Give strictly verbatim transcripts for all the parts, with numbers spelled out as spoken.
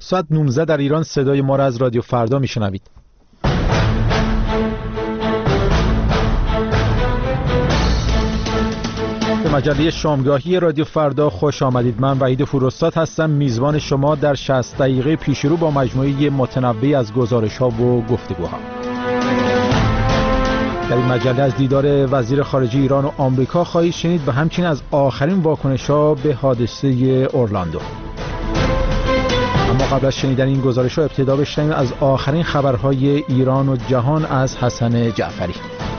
ساعت نوزده در ایران صدای ما را از رادیو فردا میشنوید. به مجله شامگاهی رادیو فردا خوش آمدید. من وحید فروستاد هستم، میزبان شما در شصت دقیقه پیشرو با مجموعه متنوعی از گزارش‌ها و گفتگوها. در این مجله از دیدار وزیر خارجه ایران و آمریکا خواهید شنید و همچنین از آخرین واکنش‌ها به حادثه اورلاندو. اما قبل از شنیدن این گزارش‌ها ابتدا بشنویم از آخرین خبرهای ایران و جهان از حسن جعفری.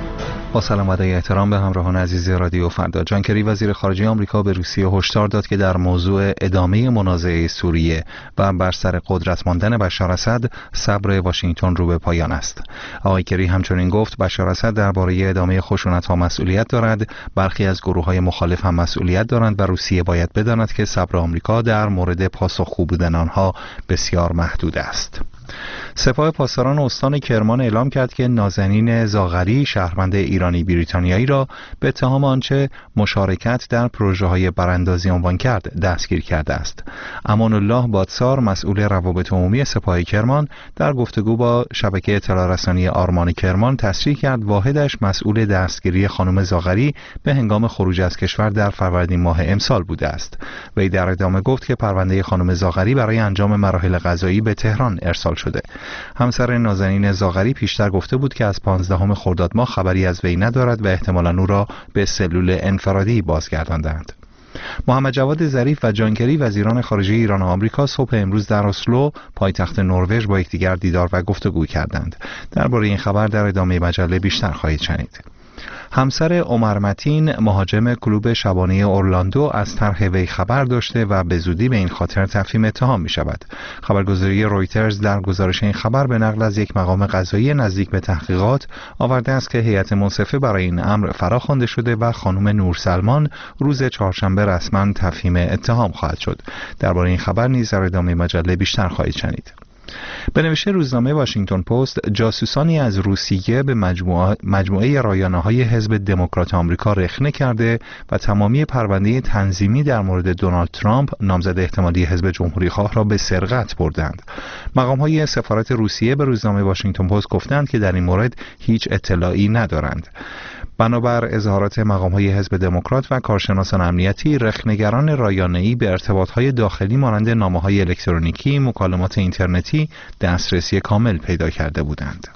با سلام و احترام به همراهان عزیز رادیو فردا. جان کری وزیر خارجه آمریکا به روسیه هشدار داد که در موضوع ادامه منازعه سوریه و بر سر قدرت ماندن بشار اسد صبر واشنگتن رو به پایان است. آقای کری همچنین گفت بشار اسد درباره ادامه خشونت‌ها مسئولیت دارد، برخی از گروه‌های مخالف هم مسئولیت دارند و روسیه باید بداند که صبر آمریکا در مورد پاسخگو بودن آنها بسیار محدود است. سپاه پاسداران استان کرمان اعلام کرد که نازنین زاغری شهروند ایرانی بریتانیایی را به اتهام آنچه مشارکت در پروژه‌های براندازی عنوان کرد دستگیر کرده است. امان الله بادسار مسئول روابط عمومی سپاه کرمان در گفتگو با شبکه اطلاع رسانی آرمان کرمان تصریح کرد واحدش مسئول دستگیری خانم زاغری به هنگام خروج از کشور در فروردین ماه امسال بوده است. وی در ادامه گفت که پرونده خانم زاغری برای انجام مراحل قضایی به تهران ارسال شده. همسر نازنین زاغری پیشتر گفته بود که از پانزدهم خرداد ماه خبری از وی ندارد و احتمالاً او را به سلول انفرادی بازگرداندند. محمد جواد ظریف و جان کری وزیران خارجه ایران و آمریکا صبح امروز در اسلو پایتخت نروژ با یکدیگر دیدار و گفتگو کردند. درباره این خبر در ادامه مجله بیشتر خواهید شنید. همسر عمر متین مهاجم کلوب شبانه اورلاندو از طرح وی خبر داشته و به زودی به این خاطر تفهیم اتهام می شود. خبرگزاری رویترز در گزارش این خبر به نقل از یک مقام قضایی نزدیک به تحقیقات آورده است که هیئت منصفه برای این امر فراخوانده شده و خانم نورسلمان روز چهارشنبه رسما تفهیم اتهام خواهد شد. درباره این خبر نیز در ادامه مجله بیشتر خواهید شنید. به نوشته روزنامه واشنگتن پست، جاسوسانی از روسیه به مجموعه, مجموعه رایانه‌های حزب دموکرات آمریکا رخنه کرده و تمامی پرونده تنظیمی در مورد دونالد ترامپ نامزد احتمالی حزب جمهوری‌خواه را به سرقت بردند. مقام‌های سفارت روسیه به روزنامه واشنگتن پست گفتند که در این مورد هیچ اطلاعی ندارند. بنابر اظهارات مقام‌های حزب دموکرات و کارشناسان امنیتی، رخنه‌گران رایانه‌ای به ارتباط‌های داخلی مانند نامه‌های الکترونیکی، مکالمات اینترنتی دسترسی کامل پیدا کرده بودند.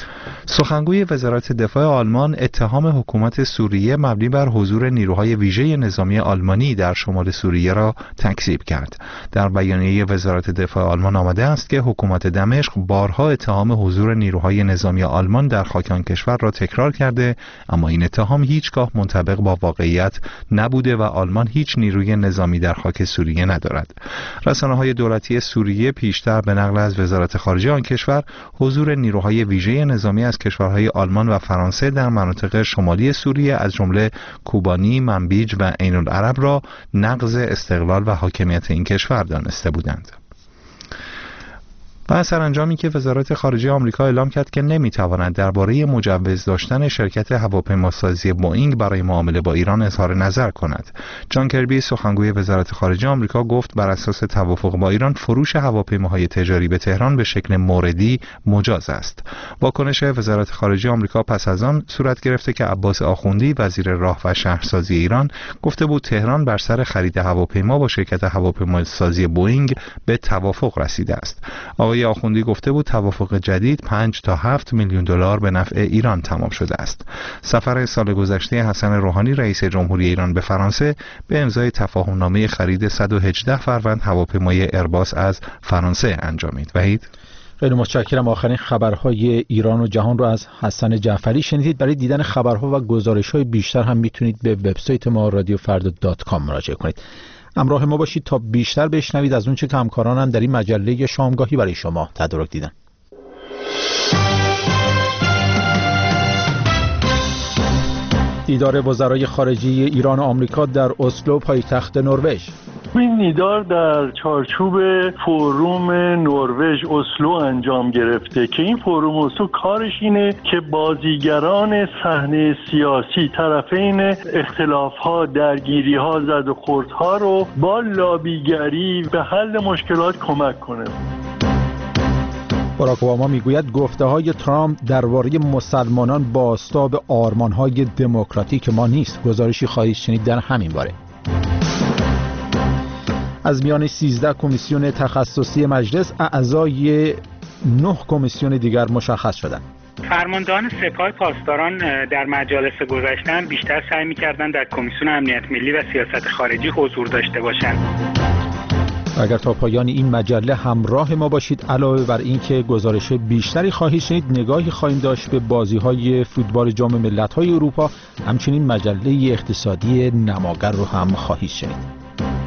سخنگوی وزارت دفاع آلمان اتهام حکومت سوریه مبنی بر حضور نیروهای ویژه نظامی آلمانی در شمال سوریه را تکذیب کرد. در بیانیه وزارت دفاع آلمان آمده است که حکومت دمشق بارها اتهام حضور نیروهای نظامی آلمان در خاک آن کشور را تکرار کرده، اما این اتهام هیچگاه منطبق با واقعیت نبوده و آلمان هیچ نیروی نظامی در خاک سوریه ندارد. رسانه‌های دولتی سوریه پیشتر به نقل از وزارت خارجه آن کشور حضور نیروهای ویژه نظامی از کشورهای آلمان و فرانسه در مناطق شمالی سوریه از جمله کوبانی، منبیج و عین العرب را نقض استقلال و حاکمیت این کشور دانسته بودند. و سرانجامی که وزارت خارجه آمریکا اعلام کرد که نمیتواند درباره مجوز داشتن شرکت هواپیماسازی بوئینگ برای معامله با ایران اظهار نظر کند. جان کربی سخنگوی وزارت خارجه آمریکا گفت بر اساس توافق با ایران فروش هواپیماهای تجاری به تهران به شکل موردی مجاز است. واکنش وزارت خارجه آمریکا پس از آن صورت گرفته که عباس آخوندی وزیر راه و شهرسازی ایران گفته بود تهران بر سر خرید هواپیما با شرکت هواپیماسازی بوئینگ به توافق رسیده است. آقای آخوندی گفته بود توافق جدید پنج تا هفت میلیون دلار به نفع ایران تمام شده است. سفر سال گذشته حسن روحانی رئیس جمهوری ایران به فرانسه به امضای تفاهمنامه خرید صد و هجده فروند هواپیمای ایرباس از فرانسه انجامید. وحید، خیلی متشکرم. آخرین خبرهای ایران و جهان رو از حسن جعفری شنیدید. برای دیدن خبرها و گزارش‌های بیشتر هم میتونید به وبسایت ما رادیو فردا دات کام مراجعه کنید. همراه ما باشید تا بیشتر بشنوید از اونچه که همکارانم در این مجله شامگاهی برای شما تدارک دیدن. دیدار وزرای خارجه ایران و آمریکا در اسلو پایتخت نروژ. این دیدار در چارچوب فوروم نروژ اسلو انجام گرفته که این فوروم اسلو کارش اینه که بازیگران صحنه سیاسی، طرفین اختلاف‌ها، درگیری‌ها، زد و خوردها رو با لابیگری به حل مشکلات کمک کنه. باراک اوباما میگوید گفته‌های ترامپ درباره مسلمانان بازتاب آرمان‌های دموکراتیک ما نیست. گزارشی خواهید شنید در همین باره. از میان سیزده کمیسیون تخصصی مجلس اعضای نه کمیسیون دیگر مشخص شدند. فرماندهان سپاه پاسداران در مجالس گذشته بیشتر سعی می‌کردند در کمیسیون امنیت ملی و سیاست خارجی حضور داشته باشند. اگر تا پایان این مجله همراه ما باشید، علاوه بر این که گزارش بیشتری خواهید شنید، نگاهی خواهیم داشت به بازی‌های فوتبال جام ملت‌های اروپا، همچنین مجله اقتصادی نماگر رو هم خواهید شنید.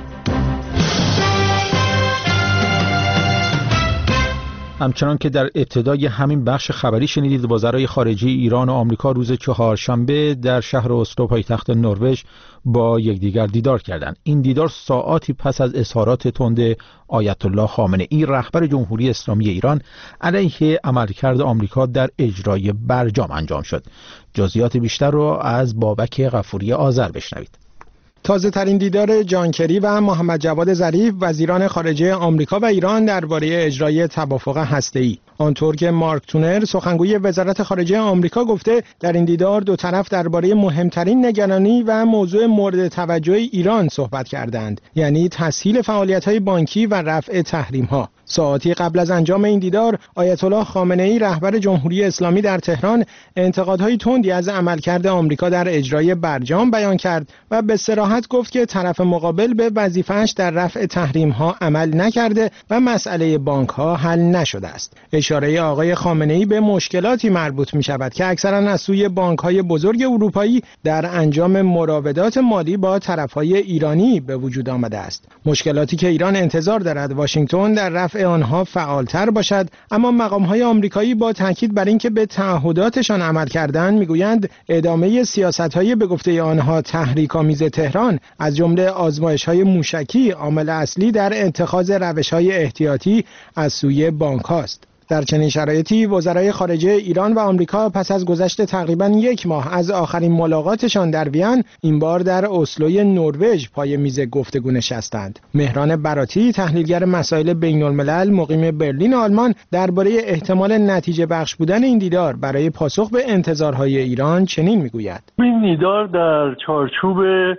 همچنان که در ابتدای همین بخش خبری شنیدید، وزرای خارجه ایران و آمریکا روز چهارشنبه در شهر اسلو پایتخت نروژ با یکدیگر دیدار کردند. این دیدار ساعاتی پس از اظهارات تند آیت الله خامنه‌ای رهبر جمهوری اسلامی ایران علیه عملکرد آمریکا در اجرای برجام انجام شد. جزئیات بیشتر رو از بابک غفوری آذر بشنوید. تازه ترین دیدار جان کری و محمد جواد ظریف وزیران خارجه آمریکا و ایران درباره اجرای توافق هسته‌ای. آنطور که مارک تونر سخنگوی وزارت خارجه آمریکا گفته، در این دیدار دو طرف درباره مهمترین نگرانی و موضوع مورد توجه ایران صحبت کردند، یعنی تسهیل فعالیت‌های بانکی و رفع تحریم‌ها. ساعاتی قبل از انجام این دیدار، آیت الله خامنه‌ای رهبر جمهوری اسلامی در تهران انتقادهای تندی از عملکرد آمریکا در اجرای برجام بیان کرد و به صراحت گفت که طرف مقابل به وظیفه‌اش در رفع تحریم‌ها عمل نکرده و مسئله بانک‌ها حل نشده است. اشاره آقای خامنه‌ای به مشکلاتی مربوط می‌شود که اکثراً از سوی بانک‌های بزرگ اروپایی در انجام مراودات مالی با طرف‌های ایرانی به وجود آمده است. مشکلاتی که ایران انتظار دارد واشنگتن در رفع آنها فعالتر باشد، اما مقام‌های آمریکایی با تاکید بر اینکه به تعهداتشان عمل کردند میگویند ادامه سیاست‌های به گفته آنها تحریک‌آمیز تهران از جمله آزمایش‌های موشکی عامل اصلی در اتخاذ روش‌های احتیاطی از سوی بانک‌هاست. در چنین شرایطی وزرای خارجه ایران و آمریکا پس از گذشت تقریباً یک ماه از آخرین ملاقاتشان در وین، این بار در اسلوی نروژ پای میز گفتگو نشستند. مهران براتی، تحلیلگر مسائل بین‌الملل مقیم برلین آلمان، درباره احتمال نتیجه بخش بودن این دیدار برای پاسخ به انتظارهای ایران چنین میگوید: این دیدار در چارچوب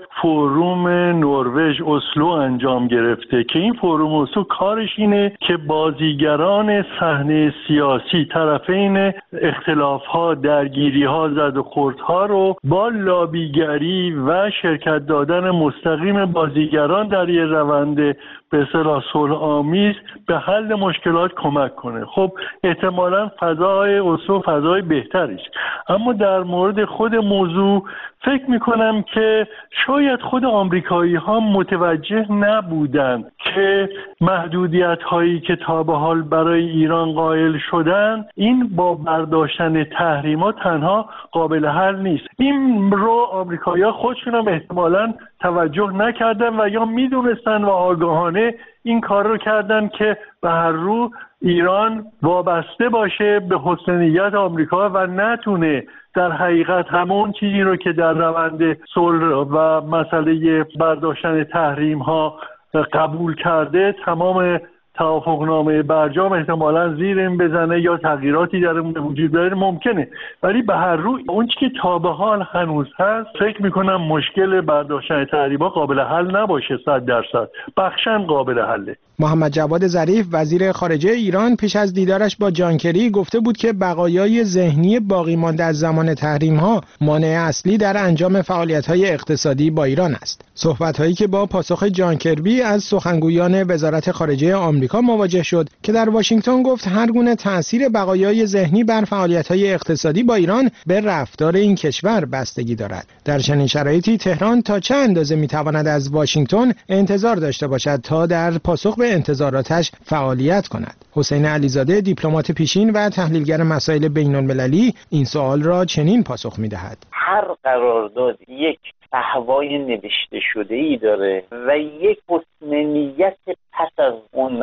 فوروم نروژ اسلو انجام گرفته که این فوروم اسلو کارش اینه که بازیگران صحنه سیاسی، طرفین اختلاف‌ها، درگیری‌ها، زد و خوردها رو با لابیگری و شرکت دادن مستقیم بازیگران در یه روند به اصطلاح صلح‌آمیز به حل مشکلات کمک کنه. خب احتمالاً فضای اسلو فضای بهتریش، اما در مورد خود موضوع فکر میکنم که شاید خود آمریکایی ها متوجه نبودن که محدودیت هایی که تا به حال برای ایران قائل شدن، این با برداشتن تحریمات تنها قابل حل نیست. این رو آمریکایی ها خودشون هم احتمالاً توجه نکردن و یا میدونستن و آگاهانه این کار رو کردن که به هر رو ایران وابسته باشه به حسن نیت آمریکا و نتونه در حقیقت همون چیزی رو که در روند صلح و مسئله برداشتن تحریم ها قبول کرده، تمام توافقنامه برجام احتمالاً زیر این بزنه یا تغییراتی در اون وجود داره ممکنه، ولی به هر روی اون چیزی که تا به حال هنوز هست، فکر میکنم مشکل برداشتن تحریم‌ها قابل حل نباشه. صد درصد بخشن قابل حله. محمد جواد ظریف وزیر خارجه ایران پیش از دیدارش با جان کری گفته بود که بقایای ذهنی باقی مانده از زمان تحریم‌ها مانع اصلی در انجام فعالیت‌های اقتصادی با ایران است. صحبت‌هایی که با پاسخ جان کربی از سخنگویان وزارت خارجه آمریکا مواجه شد که در واشنگتن گفت هر گونه تأثیر بقایای ذهنی بر فعالیت‌های اقتصادی با ایران به رفتار این کشور بستگی دارد. در چنین شرایطی تهران تا چه اندازه می‌تواند از واشنگتن انتظار داشته باشد تا در پاسخ به انتظاراتش فعالیت کند؟ حسین علیزاده، دیپلمات پیشین و تحلیلگر مسائل بین‌المللی، این سوال را چنین پاسخ می‌دهد: هر قرارداد یک فحوای نوشته شده ای داره و یک حسن نیت پس از اون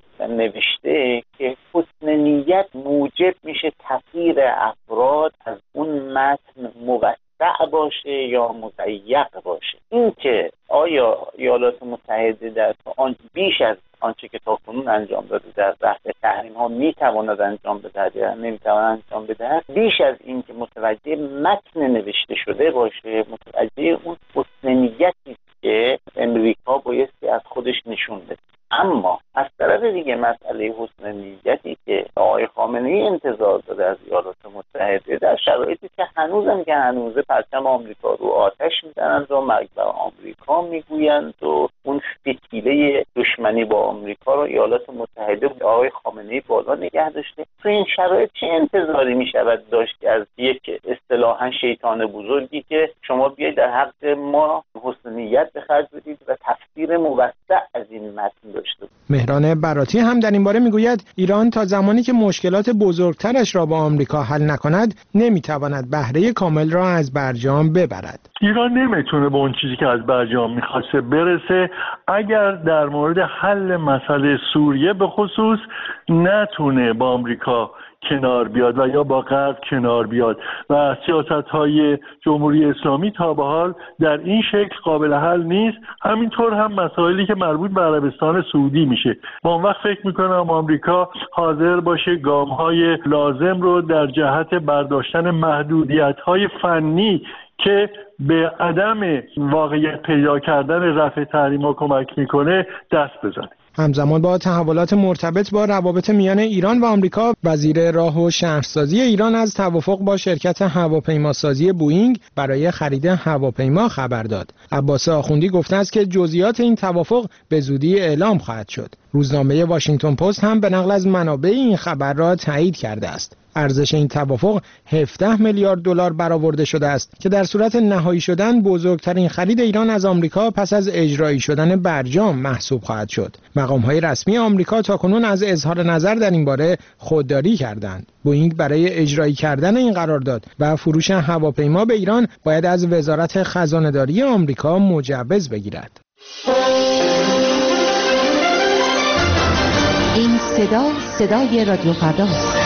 نوشته که حسن نیت موجب میشه تغییر افراد از اون متن موسع باشه یا مضیق باشه. این که آیا ایالات متحده در آن بیش از آنچه که تاکنون انجام داده در رفع تحریم ها میتواند انجام بدهد یا نمیتواند انجام بدهد، بیش از این که متوجه متن نوشته شده باشه، متوجه اون حسن نیتی که امریکا بایستی از خودش نشون بده. اما از طرف دیگه مسئله حسن نیتی که آقای خامنه‌ای انتظار داده از ایالات متحده در شرایطی که هنوزم که هنوزه پرچم آمریکا رو آتش میزنند و مرگ بر آمریکا میگویند و اون فتیله دشمنی با آمریکا رو ایالات متحده آقای خامنه‌ای بالا نگه داشته، تو این شرایط چه انتظاری میشود داشت از یک اصطلاحاً شیطان بزرگی که شما بیاید در حق ما حسن نیت به خرج بدید و تفسیر موسع از این متن داشته. مهران براتی هم در این باره میگوید ایران تا زمانی که مشکلات بزرگترش را با آمریکا حل نکند نمیتواند بهره کامل را از برجام ببرد. ایران نمیتونه به اون چیزی که از برجام میخواسته برسه اگر در مورد حل مسئله سوریه به خصوص نتونه با آمریکا کنار بیاد و یا با غرب کنار بیاد و سیاست‌های جمهوری اسلامی تا به حال در این شکل قابل حل نیست. همینطور هم مسائلی که مربوط به عربستان سعودی میشه. با اون وقت فکر میکنم آمریکا حاضر باشه گام‌های لازم رو در جهت برداشتن محدودیت‌های فنی که به عدم واقعیت پیدا کردن رفع تحریم‌ها کمک میکنه دست بزنه. همزمان با تحولات مرتبط با روابط میان ایران و آمریکا، وزیر راه و شهرسازی ایران از توافق با شرکت هواپیماسازی بوئینگ برای خرید هواپیما خبر داد. عباس آخوندی گفته است که جزئیات این توافق به زودی اعلام خواهد شد. روزنامه واشنگتن پست هم به نقل از منابع این خبر را تایید کرده است. ارزش این توافق هفده میلیارد دلار برآورده شده است که در صورت نهایی شدن بزرگترین خرید ایران از آمریکا پس از اجرایی شدن برجام محسوب خواهد شد. مقام‌های رسمی آمریکا تاکنون از اظهار نظر در این باره خودداری کردند. بوئینگ برای اجرایی کردن این قرارداد و فروش هواپیما به ایران باید از وزارت خزانه‌داری آمریکا مجوز بگیرد. این صدا صدای رادیو فرداست.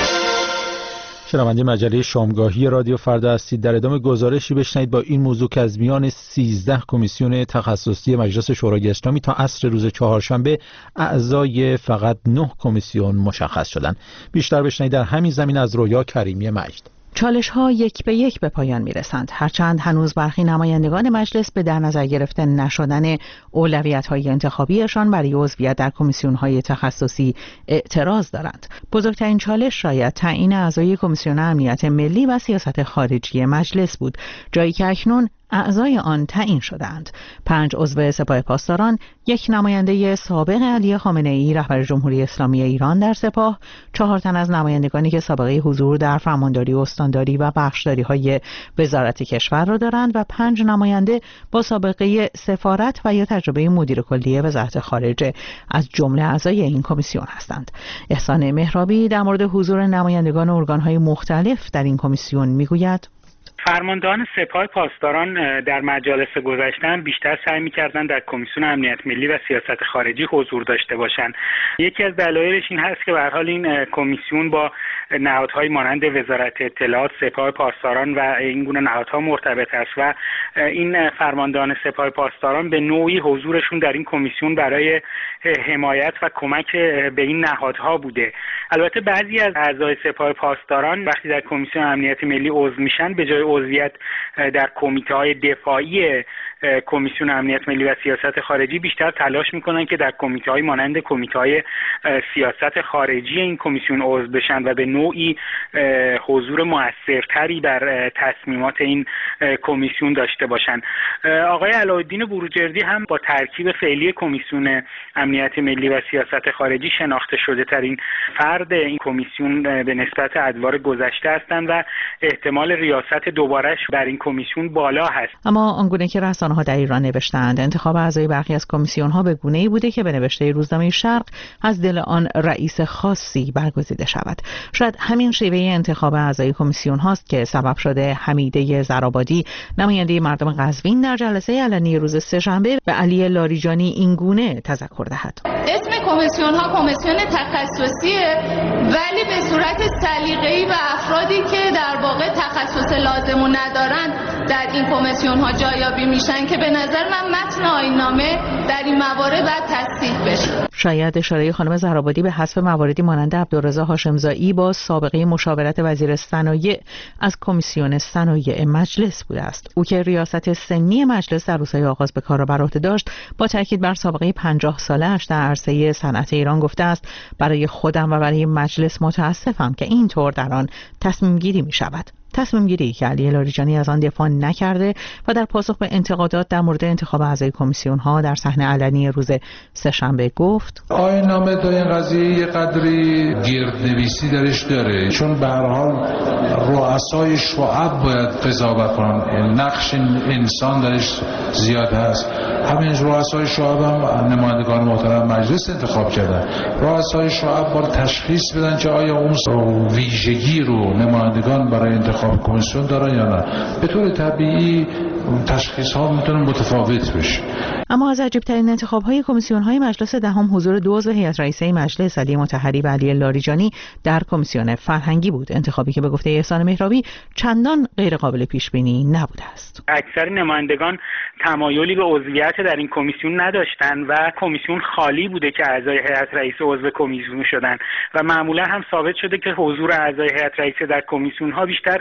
شنونده مجله شامگاهی رادیو فردا هستید. در ادامه گزارشی بشنوید با این موضوع که از میان سیزده کمیسیون تخصصی مجلس شورای اسلامی تا عصر روز چهارشنبه اعضای فقط نه کمیسیون مشخص شدند. بیشتر بشنوید در همین زمین از رویا کریمی مجد. چالش ها یک به یک به پایان می رسند، هرچند هنوز برخی نمایندگان مجلس به در نظر گرفته نشدن اولویت های انتخابیشان برای عضویت در کمیسیون های تخصصی اعتراض دارند. بزرگترین چالش شاید تعیین اعضای کمیسیون امنیت ملی و سیاست خارجی مجلس بود، جایی که اکنون اعضای آن تعیین شدند. پنج عضو سپاه پاسداران، یک نماینده سابق علی خامنه‌ای رهبر جمهوری اسلامی ایران در سپاه، چهار تن از نمایندگانی که سابقه حضور در فرمانداری، استانداری و بخشداری‌های وزارت کشور را دارند و پنج نماینده با سابقه سفارت و یا تجربه مدیر کلی وزارت خارجه از جمله اعضای این کمیسیون هستند. احسان مهرابی در مورد حضور نمایندگان ارگان‌های مختلف در این کمیسیون میگوید: فرماندهان سپاه پاسداران در مجالس گذشته بیشتر سعی می‌کردند در کمیسیون امنیت ملی و سیاست خارجی حضور داشته باشند. یکی از دلایلش این هست که به هر حال این کمیسیون با نهادهای مانند وزارت اطلاعات، سپاه پاسداران و این گونه نهادها مرتبط است و این فرماندهان سپاه پاسداران به نوعی حضورشون در این کمیسیون برای حمایت و کمک به این نهادها بوده. البته بعضی از اعضای سپاه پاسداران وقتی در کمیسیون امنیت ملی عضو میشن به جای عضویت در کمیته‌های دفاعی کمیسیون امنیت ملی و سیاست خارجی بیشتر تلاش میکنن که در کمیته‌های مانند کمیته‌های سیاست خارجی این کمیسیون عضو بشن و به نوعی حضور موثرتری بر تصمیمات این کمیسیون داشته باشن. آقای علاءالدین بروجردی هم با ترکیب فعلی کمیسیون امنیت ملی و سیاست خارجی شناخته شده ترین فرد این کمیسیون به نسبت ادوار گذشته هستند و احتمال ریاست دوبارهش بر این کمیسیون بالا هست. اما آنگونه که رسانه‌های رسانه‌ها در ایران نوشتند انتخاب اعضای برخی از کمیسیون‌ها به گونه‌ای بوده که به نوشته روزنامه شرق از دل آن رئیس خاصی برگزیده شود. شاید همین شیوه انتخاب اعضای کمیسیون هاست که سبب شده حمیده زرآبادی نماینده مردم قزوین در جلسه علنی روز سه‌شنبه به علی لاریجانی این گونه تذکر دهد. اسم کمیسیون ها کمیسیون تخصصیه، ولی به صورت سلیقه‌ای و افرادی که در واقع تخصص لازمو ندارن در این کمیسیون ها جایابی میشن که به نظر من متن آیین‌نامه در این موارد باید تصدیق بشه. شاید اشاره خانم زرآبادی به حذف مواردی مانند عبدالرضا هاشمزایی با سابقه مشاورت وزیر صنایع از کمیسیون صنایع مجلس بوده است. او که ریاست سنی مجلس در روزهای آغاز به کار را بر عهده داشت، با تاکید بر سابقه پنجاه ساله‌اش در عرصه صنعت ایران گفته است برای خودم و برای مجلس متاسفم که اینطور در آن تصمیم گیری می شود. تصمیم گیری که علی لاریجانی از آن دفاع نکرده و در پاسخ به انتقادات در مورد انتخاب اعضای کمیسیون ها در صحنه علنی روز سه‌شنبه گفت آیین نامه تا این قضیه یه قدری گردنویسی درش داره، چون به هر حال رؤسای شعب باید قضاوت کنن، نقش انسان درش زیاد هست. همین رؤسای شعب هم نمایندگان محترم مجلس انتخاب کردن. رؤسای شعب باید تشخیص بدن که آیا اون ویژگی رو نمایندگان برای انتخاب کمیسیون دارن یا نه. به طور طبیعی تشخیص ها میتونه متفاوت بشه. اما از عجیب‌ترین انتخاب‌های کمیسیون‌های مجلس دهم حضور دو عضو هیئت رئیسه مجلس علی مطهری و علی لاریجانی در کمیسیون فرهنگی بود، انتخابی که به گفته احسان مهرابی چندان غیر قابل پیش‌بینی نبوده است. اکثر نمایندگان تمایلی به عضویت در این کمیسیون نداشتند و کمیسیون خالی بوده که اعضای هیئت رئیسه عضو کمیسیون شدند و معمولا هم ثابت شده که حضور اعضای هیئت رئیسه در کمیسیون‌ها بیشتر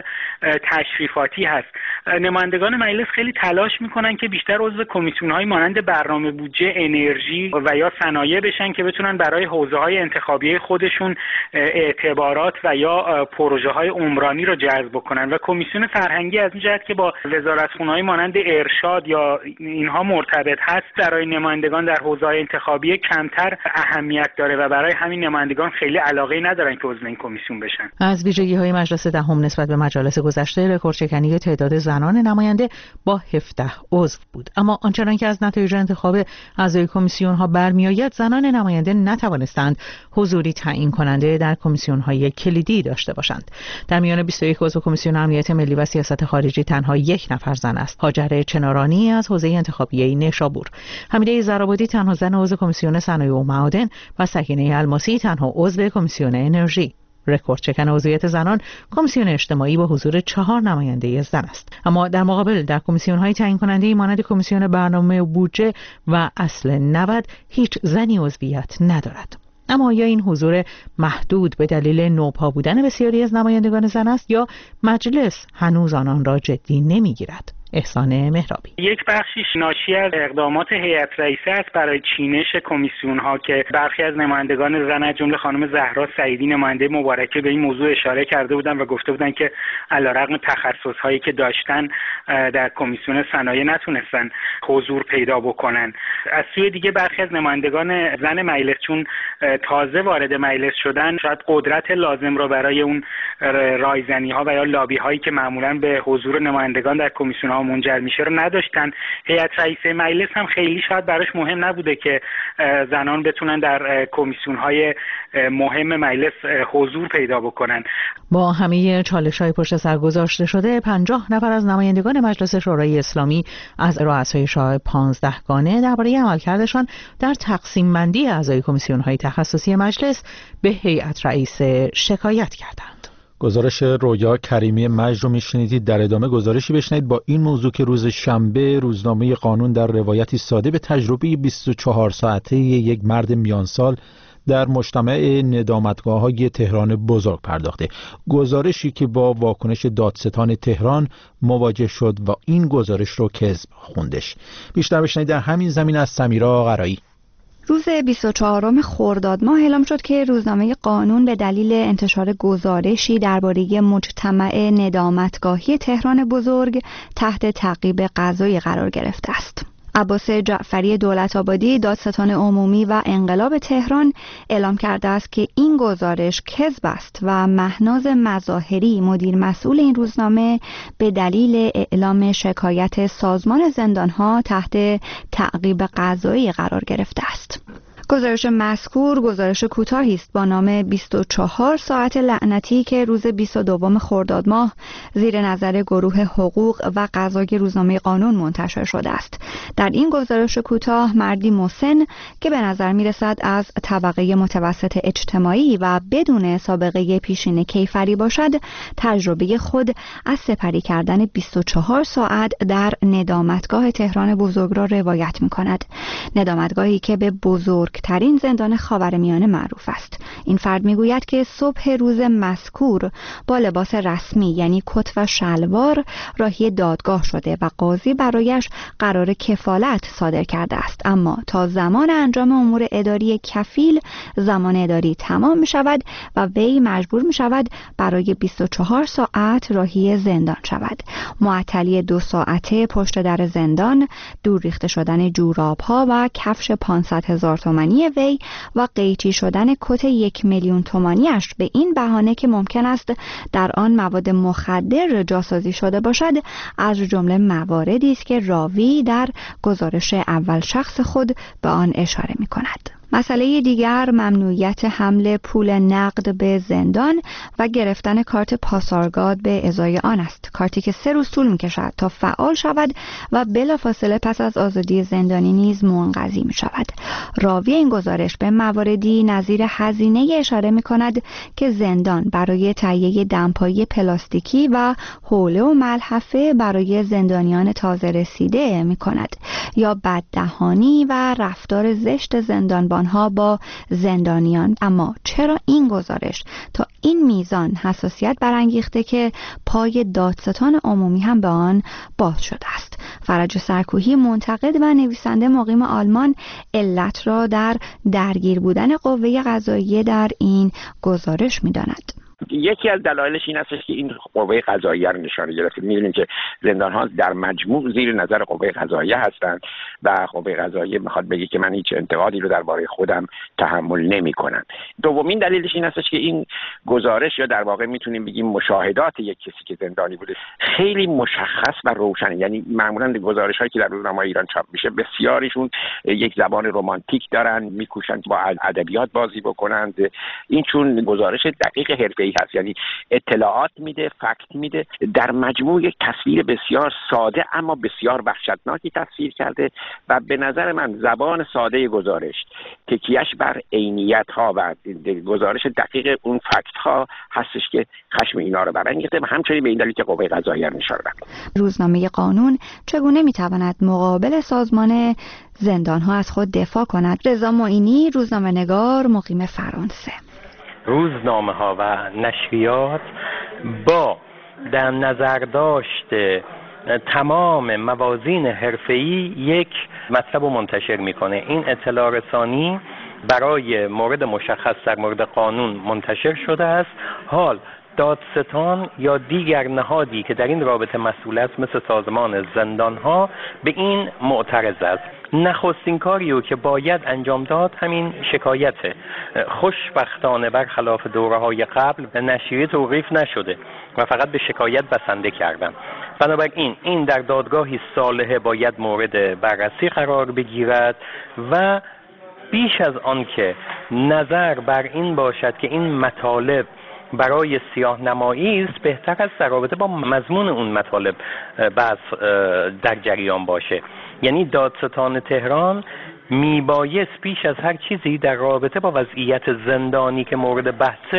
تشریفاتی هست. نمایندگان مجلس خیلی تلاش میکنن که بیشتر عضو کمیسیون‌های مانند برنامه بودجه، انرژی و یا صنایع بشن که بتونن برای حوزه‌های انتخابی خودشون اعتبارات و یا پروژه‌های عمرانی رو جذب کنن و کمیسیون فرهنگی از این جهت که با وزارتخونه‌های مانند ارشاد یا اینها مرتبط هست برای نمایندگان در حوزه‌های انتخابی کمتر اهمیت داره و برای همین نمایندگان خیلی علاقه ندارن که عضو این کمیسیون بشن. از ویژگی‌های مجلس دهم نسبت به مجالس گذشته رکوردشکنی تعداد زنان نماینده با هفده عضو بود، اما آنچنان که از نتایج انتخاب اعضای کمیسیون ها برمیآید زنان نماینده نتوانستند حضوری تعیین کننده در کمیسیون های کلیدی داشته باشند. در میان بیست و یک عضو کمیسیون امنیت ملی و سیاست خارجی تنها یک نفر زن است، هاجر چنارانی از حوزه انتخابی نیشابور. حمیده زرآبادی تنها زن عضو کمیسیون صنایع و معادن و سکینه الماسی تنها عضو کمیسیون انرژی. رکورد شکن عضویت زنان کمیسیون اجتماعی با حضور چهار نماینده زن است. اما در مقابل در کمیسیون‌های تعیین کننده مانند کمیسیون برنامه و بودجه و اصل نود هیچ زنی عضویت ندارد. اما آیا این حضور محدود به دلیل نوپا بودن بسیاری از نمایندگان زن است یا مجلس هنوز آنان را جدی نمیگیرد؟ احسان مهرابی: یک بخشیش ناشی از اقدامات هیئت رئیسه است برای چینش کمیسیون ها که برخی از نمایندگان زن از جمله خانم زهرا سعیدی نماینده مبارکه به این موضوع اشاره کرده بودند و گفته بودند که علیرغم تخصص هایی که داشتن در کمیسیون صنایع نتونستن حضور پیدا بکنن. از سوی دیگه برخی از نمایندگان زن مجلس چون تازه وارد مجلس شدن شاید قدرت لازم را برای اون رایزنی ها و یا لابی هایی که معمولا به حضور نمایندگان در کمیسیون ها منجر میشه رو نداشتن. هیئت رئیسه مجلس هم خیلی شاید براش مهم نبوده که زنان بتونن در کمیسیون های مهم مجلس حضور پیدا بکنن. با همه چالش‌های پشت سر گذاشته شده، پنجاه نفر از نمایندگان مجلس شورای اسلامی از رؤسای شورای پانزده گانه درباره عملکردشان در تقسیم بندی اعضای کمیسیون‌های تخصصی مجلس به هیئت رئیسه شکایت کردند. گزارش رویا کریمی مجد رو میشنیدید. در ادامه گزارشی بشنید با این موضوع که روز شنبه روزنامه قانون در روایتی ساده به تجربه بیست و چهار ساعته یک مرد میانسال در مجتمع ندامتگاه‌های تهران بزرگ پرداخته. گزارشی که با واکنش دادستان تهران مواجه شد و این گزارش رو کذب خوندش. بیشتر بشنید در همین زمین از سمیرا قرایی. روز بیست و چهارم خرداد ماه اعلام شد که روزنامه قانون به دلیل انتشار گزارشی درباره مجتمع ندامتگاهی تهران بزرگ تحت تعقیب قضایی قرار گرفته است. عباس جعفری دولت‌آبادی، دادستان عمومی و انقلاب تهران اعلام کرده است که این گزارش کذب است و مهناز مظاهری، مدیر مسئول این روزنامه، به دلیل اعلام شکایت سازمان زندان‌ها تحت تعقیب قضایی قرار گرفته است. گزارش مذکور گزارش کوتاهی است با نام بیست و چهار ساعت لعنتی که روز بیست و دو خرداد ماه زیر نظر گروه حقوق و قضای روزنامه قانون منتشر شده است. در این گزارش کوتاه مردی مسن که به نظر می رسد از طبقه متوسط اجتماعی و بدون سابقه پیشین کیفری باشد، تجربه خود از سپری کردن بیست و چهار ساعت در ندامتگاه تهران بزرگ را روایت می کند. ندامتگاهی که به بزرگ ترین زندان خاورمیانه معروف است. این فرد میگوید که صبح روز مذکور با لباس رسمی یعنی کت و شلوار راهی دادگاه شده و قاضی برایش قرار کفالت صادر کرده است، اما تا زمان انجام امور اداری کفیل زمان اداری تمام می شود و وی مجبور می شود برای بیست و چهار ساعت راهی زندان شود. معطلی دو ساعته پشت در زندان، دور ریخته شدن جوراب ها و کفش پانصد هزار تومانی وی و قیچی شدن کت یک میلیون تومانیش به این بهانه که ممکن است در آن مواد مخدر جاسازی شده باشد، از جمله مواردی است که راوی در گزارش اول شخص خود به آن اشاره می کند. مسئله دیگر ممنوعیت حمل پول نقد به زندان و گرفتن کارت پاسارگاد به ازای آن است. کارتی که سه روز طول می‌کشد تا فعال شود و بلافاصله پس از آزادی زندانی نیز منقضی می‌شود. راوی این گزارش به مواردی نظیر هزینه اشاره می‌کند که زندان برای تهیه دمپایی پلاستیکی و حوله و ملحفه برای زندانیان تازه رسیده می‌کند، یا بددهانی و رفتار زشت زندانبان ها با زندانیان. اما چرا این گزارش تا این میزان حساسیت برانگیخته که پای دادستان عمومی هم به آن باز شده است؟ فرج سرکوهی، منتقد و نویسنده مقیم آلمان، علت را در درگیر بودن قوه قضاییه در این گزارش می‌داند. یکی از دلایلش این است که این قوه قضاییه رو نشانه گرفته. می‌دونیم که زندان‌ها در مجموع زیر نظر قوه قضاییه هستند و قوه قضاییه میخواد بگه که من هیچ انتقادی رو درباره خودم تحمل نمی‌کنم. دومین دلیلش این است که این گزارش، یا در واقع میتونیم بگیم مشاهدات یک کسی که زندانی بوده، خیلی مشخص و روشنه. یعنی معمولاً گزارش‌هایی که در روزنامه‌های ایران چاپ میشه بسیاریشون یک زبان رمانتیک دارن، میکوشن با ادبیات بازی بکنن. این چون گزارش دقیق حرفه‌ای هست، یعنی اطلاعات میده، فکت میده، در مجموع یک تصویر بسیار ساده اما بسیار وحشتناکی تصویر کرده و به نظر من زبان ساده گزارش، تکیهش بر عینیت ها و گزارش دقیق اون فکت ها هستش که خشم اینا رو برانگیخته و همچنین به این دلیل که قوه قضاییه نشانه داد. روزنامه قانون چگونه میتواند مقابل سازمان زندان ها از خود دفاع کند؟ رضا معینی، روزنامه‌نگار مقیم فرانسه. روزنامه ها و نشریات با در نظر داشت تمام موازین حرفه‌ای یک مطلب رو منتشر میکنه. این اطلاع رسانی برای مورد مشخص در مورد قانون منتشر شده است. حال دادستان یا دیگر نهادی که در این رابطه مسئول است مثل سازمان زندانها به این معترض است. نخستین کاریو که باید انجام داد همین شکایته. خوشبختانه برخلاف دوره‌های قبل نشریه توقیف نشده و فقط به شکایت بسنده کردن. بنابراین این در دادگاهی صالحه باید مورد بررسی قرار بگیرد و بیش از آن که نظر بر این باشد که این مطالب برای سیاه نمایی است، بهتر است در رابطه با مضمون اون مطالب بحث در جریان باشه. یعنی دادستان تهران میبایست بیش از هر چیزی در رابطه با وضعیت زندانی که مورد بحث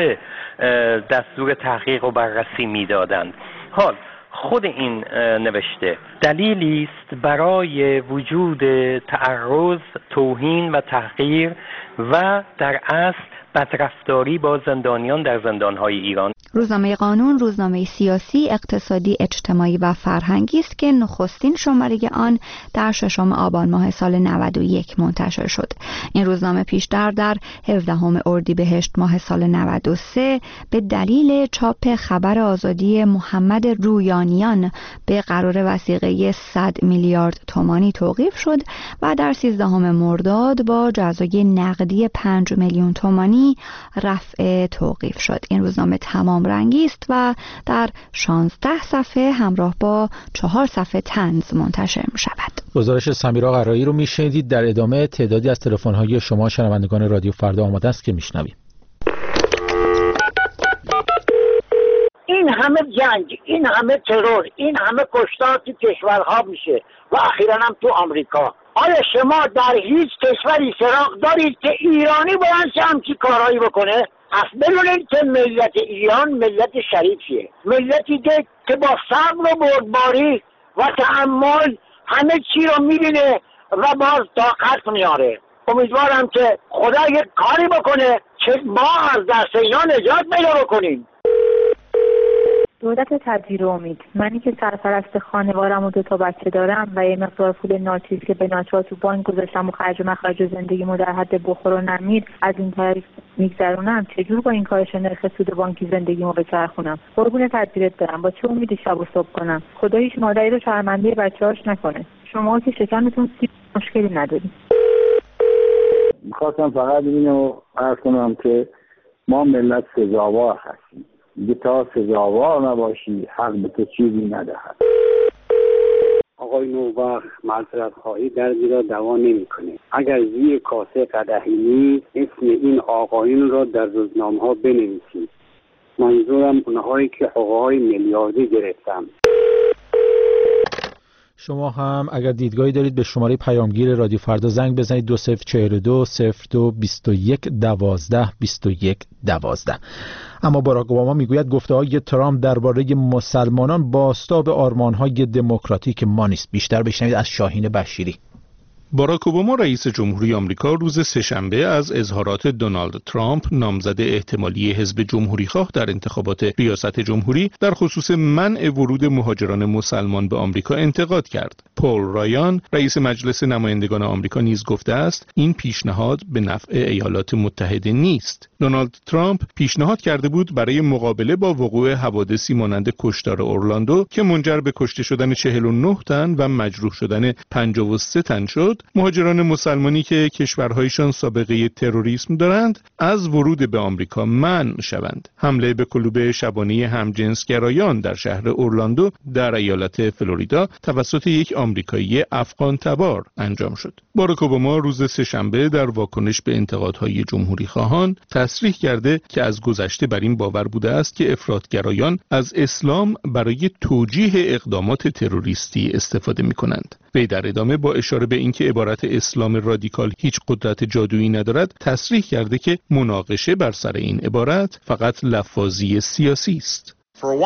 دستور تحقیق و بررسی میدادند. حال خود این نوشته دلیلی است برای وجود تعرض، توهین و تحقیر و در اصل بدرفتاری با زندانیان در زندانهای ایران. روزنامه قانون روزنامه سیاسی، اقتصادی، اجتماعی و فرهنگی است که نخستین شماره آن در ششم آبان ماه سال نود و یک منتشر شد. این روزنامه پیشتر در هفدهم اردیبهشت ماه سال نود و سه به دلیل چاپ خبر آزادی محمد رویانیان به قرار وثیقه صد میلیارد تومانی توقیف شد و در سیزدهم مرداد با جزای نقدی پنج میلیون تومانی رفع توقیف شد. این روزنامه تمام رنگی است و در شانزده صفحه همراه با چهار صفحه طنز منتشر می شود. گزارش سمیرا قرایی رو میشنیدید. در ادامه تعدادی از تلفن‌های شما شنوندگان رادیو فردا آماده است که میشنویم. این همه جنگ، این همه ترور، این همه کشتار تو کشورها میشه و اخیراً هم تو آمریکا. آیا شما در هیچ کشوری سراغ دارید که ایرانی باید همچین کارهایی بکنه؟ پس بدونید که ملت ایران ملت شریفیه، ملتی که با صبر و بردباری و تحمل همه چی رو میبینه و باز طاقت میاره. امیدوارم که خدا یک کاری بکنه که ما از دست اینا نجات پیدا بکنیم. دولت تدبیر و امید، منی که سرپرست خانوارم و دو تا بچه دارم و یه مقدار پول ناچیز که به ناچار تو بانک گذاشتم و خرج و مخرج زندگیمو در حد بخور و نمیر از این طریق میگذرونم، چجور با این کارش نرخ سود بانکی زندگیمو بچرخونم؟ قربون تدبیرت برم، با چه امیدی شب و صبح کنم؟ خدا هیچ مادری رو شرمنده بچه‌هاش نکنه. شما که شکمتون سیب مشکلی ندارید. میخواستم فقط اینو عرض کنم که ما ملت سزاوار هستیم. دیگه تا سزاوار نباشی حق به تو چیزی ندهد. آقای نوبخت معذرت خواهی دردی را دوا نمی‌کنه. اگر زیر کاسه قدحی نیست اسم این آقایون را در روزنامه‌ها بنویسید. منظورم اونهایی که حقوق‌های میلیاردی گرفتن. شما هم اگر دیدگاهی دارید به شماره پیامگیر رادیو فردا زنگ بزنید دو صفر چهار دو صفر دو بیست و یک دوازده بیست و یک دوازده. اما باراک اوباما میگوید گفته‌های ترامپ درباره مسلمانان بازتاب آرمان‌های دموکراتیک ما نیست. بیشتر بشنوید از شاهین بشیری. باراک اوباما رئیس جمهوری آمریکا روز سه‌شنبه از اظهارات دونالد ترامپ نامزد احتمالی حزب جمهوری‌خواه در انتخابات ریاست جمهوری در خصوص منع ورود مهاجران مسلمان به آمریکا انتقاد کرد. پول رایان رئیس مجلس نمایندگان آمریکا نیز گفته است این پیشنهاد به نفع ایالات متحده نیست. دونالد ترامپ پیشنهاد کرده بود برای مقابله با وقوع حوادثی مانند کشتار اورلاندو که منجر به کشته شدن چهل و نه تن و مجروح شدن پنجاه و سه تن شد، مهاجران مسلمانی که کشورهایشان سابقه تروریسم دارند از ورود به آمریکا منع شوند. حمله به کلوب شبانه همجنسگرایان در شهر اورلاندو در ایالت فلوریدا توسط یک آمریکایی افغان تبار انجام شد. باراک اوباما روز سه‌شنبه در واکنش به انتقادهای جمهوری خواهان تصریح کرده که از گذشته بر این باور بوده است که افراطگرایان از اسلام برای توجیه اقدامات تروریستی استفاده می‌کنند. وی در ادامه با اشاره به اینکه عبارت اسلام رادیکال هیچ قدرت جادویی ندارد تصریح کرده که مناقشه بر سر این عبارت فقط لفاظی سیاسی است.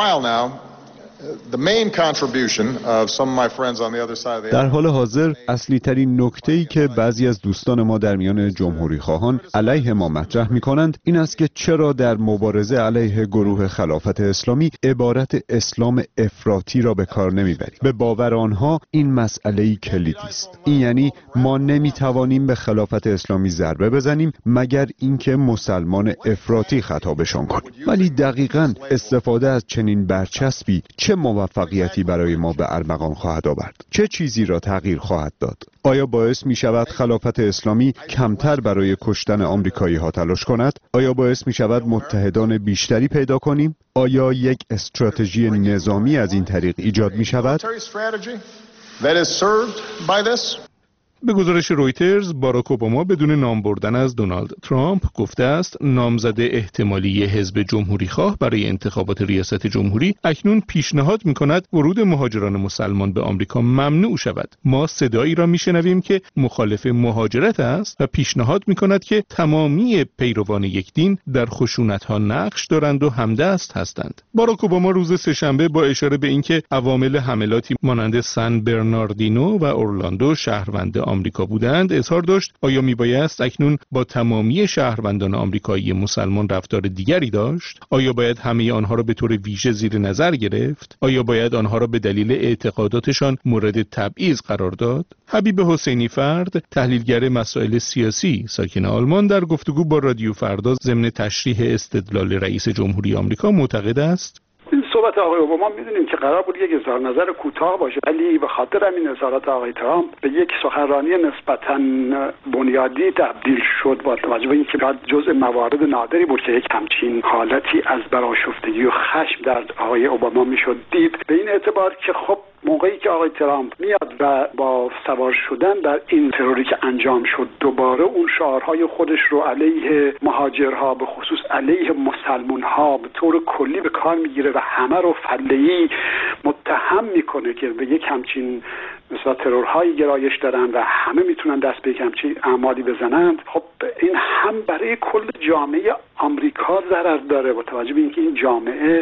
در حال حاضر اصلی ترین نکته‌ای که بعضی از دوستان ما در میان جمهوری خواهان علیه ما مطرح می کنند این است که چرا در مبارزه علیه گروه خلافت اسلامی عبارت اسلام افراطی را به کار نمی بریم. به باور آنها این مسئله‌ای کلیدی است. این یعنی ما نمی توانیم به خلافت اسلامی ضربه بزنیم مگر اینکه مسلمان افراطی خطابشان کنیم. ولی دقیقاً استفاده از چنین برچسبی چه موفقیتی برای ما به ارمغان خواهد آورد؟ چه چیزی را تغییر خواهد داد؟ آیا باعث می شود خلافت اسلامی کمتر برای کشتن آمریکایی ها تلاش کند؟ آیا باعث می شود متحدان بیشتری پیدا کنیم؟ آیا یک استراتژی نظامی از این طریق ایجاد می شود؟ به گزارش رویترز، باراک اوباما بدون نام بردن از دونالد ترامپ گفته است نامزد احتمالی حزب جمهوری خواه برای انتخابات ریاست جمهوری اکنون پیشنهاد می‌کند ورود مهاجران مسلمان به آمریکا ممنوع شود. ما صدایی را می‌شنویم که مخالف مهاجرت است و پیشنهاد می‌کند که تمامی پیروان یک دین در خشونت‌ها نقش دارند و همدست هستند. باراک اوباما روز سه‌شنبه با اشاره به اینکه عوامل حملاتی مانند سن برناردینو و اورلاندو شهروند آمریکا بودند اظهار داشت آیا میبایست اکنون با تمامی شهروندان آمریکایی مسلمان رفتار دیگری داشت؟ آیا باید همه آنها را به طور ویژه زیر نظر گرفت؟ آیا باید آنها را به دلیل اعتقاداتشان مورد تبعیض قرار داد؟ حبیب حسینی فرد، تحلیلگر مسائل سیاسی ساکن آلمان، در گفتگو با رادیو فردا ضمن تشریح استدلال رئیس جمهوری آمریکا معتقد است این صحبت آقای اوباما میدونیم که قرار بود یک اظهار نظر کوتاه باشه، ولی به خاطر همین اظهارات آقای ترامپ به یک سخنرانی نسبتاً بنیادی تبدیل شد، با توجه به اینکه جزء موارد نادری بود که یک همچین حالتی از برآشفتگی و خشم در آقای اوباما میشد دید، به این اعتبار که خب موقعی که آقای ترامپ میاد و با سوار شدن در این تروری که انجام شد دوباره اون شعارهای خودش رو علیه مهاجرها به خصوص علیه مسلمانها به طور کلی به کار میگیره و همه رو فله‌ای متهم میکنه که به یک همچین مثلا ترورهای گرایش دارن و همه میتونن دست به یک همچین اعمالی بزنند، خب این هم برای کل جامعه آمریکا ضرر داره با توجه به اینکه این جامعه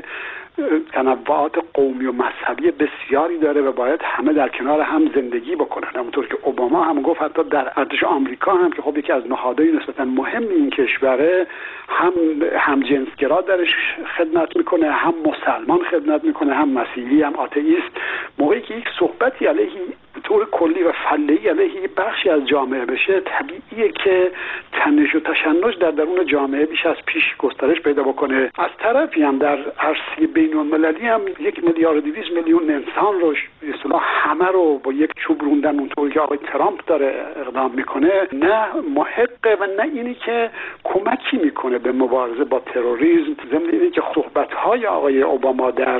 تنوعات قومی و مذهبی بسیاری داره و باید همه در کنار هم زندگی بکنن. همونطور که اوباما هم گفت حتی در ارتش آمریکا هم که خب یکی از نهادهای نسبتا مهم این کشوره، هم هم جنسگرا درش خدمت میکنه، هم مسلمان خدمت میکنه، هم مسیحی، هم آتئیست. موقعی که یک صحبتی علیه طور کلی و فله‌ای علیه بخشی از جامعه بشه، طبیعیه که تنش و تشنج در درون جامعه بیش از پیش گسترش پیدا بکنه. از طرفی هم در عرصه بین‌المللی هم یک میلیارد و دویست میلیون انسان رو به اصطلاح همه رو با یک چوب روندن اونطوری که آقای ترامپ داره اقدام میکنه نه محقه و نه اینی که کمکی میکنه به مبارزه با تروریسم. ضمن اینی که صحبت‌های آقای اوباما در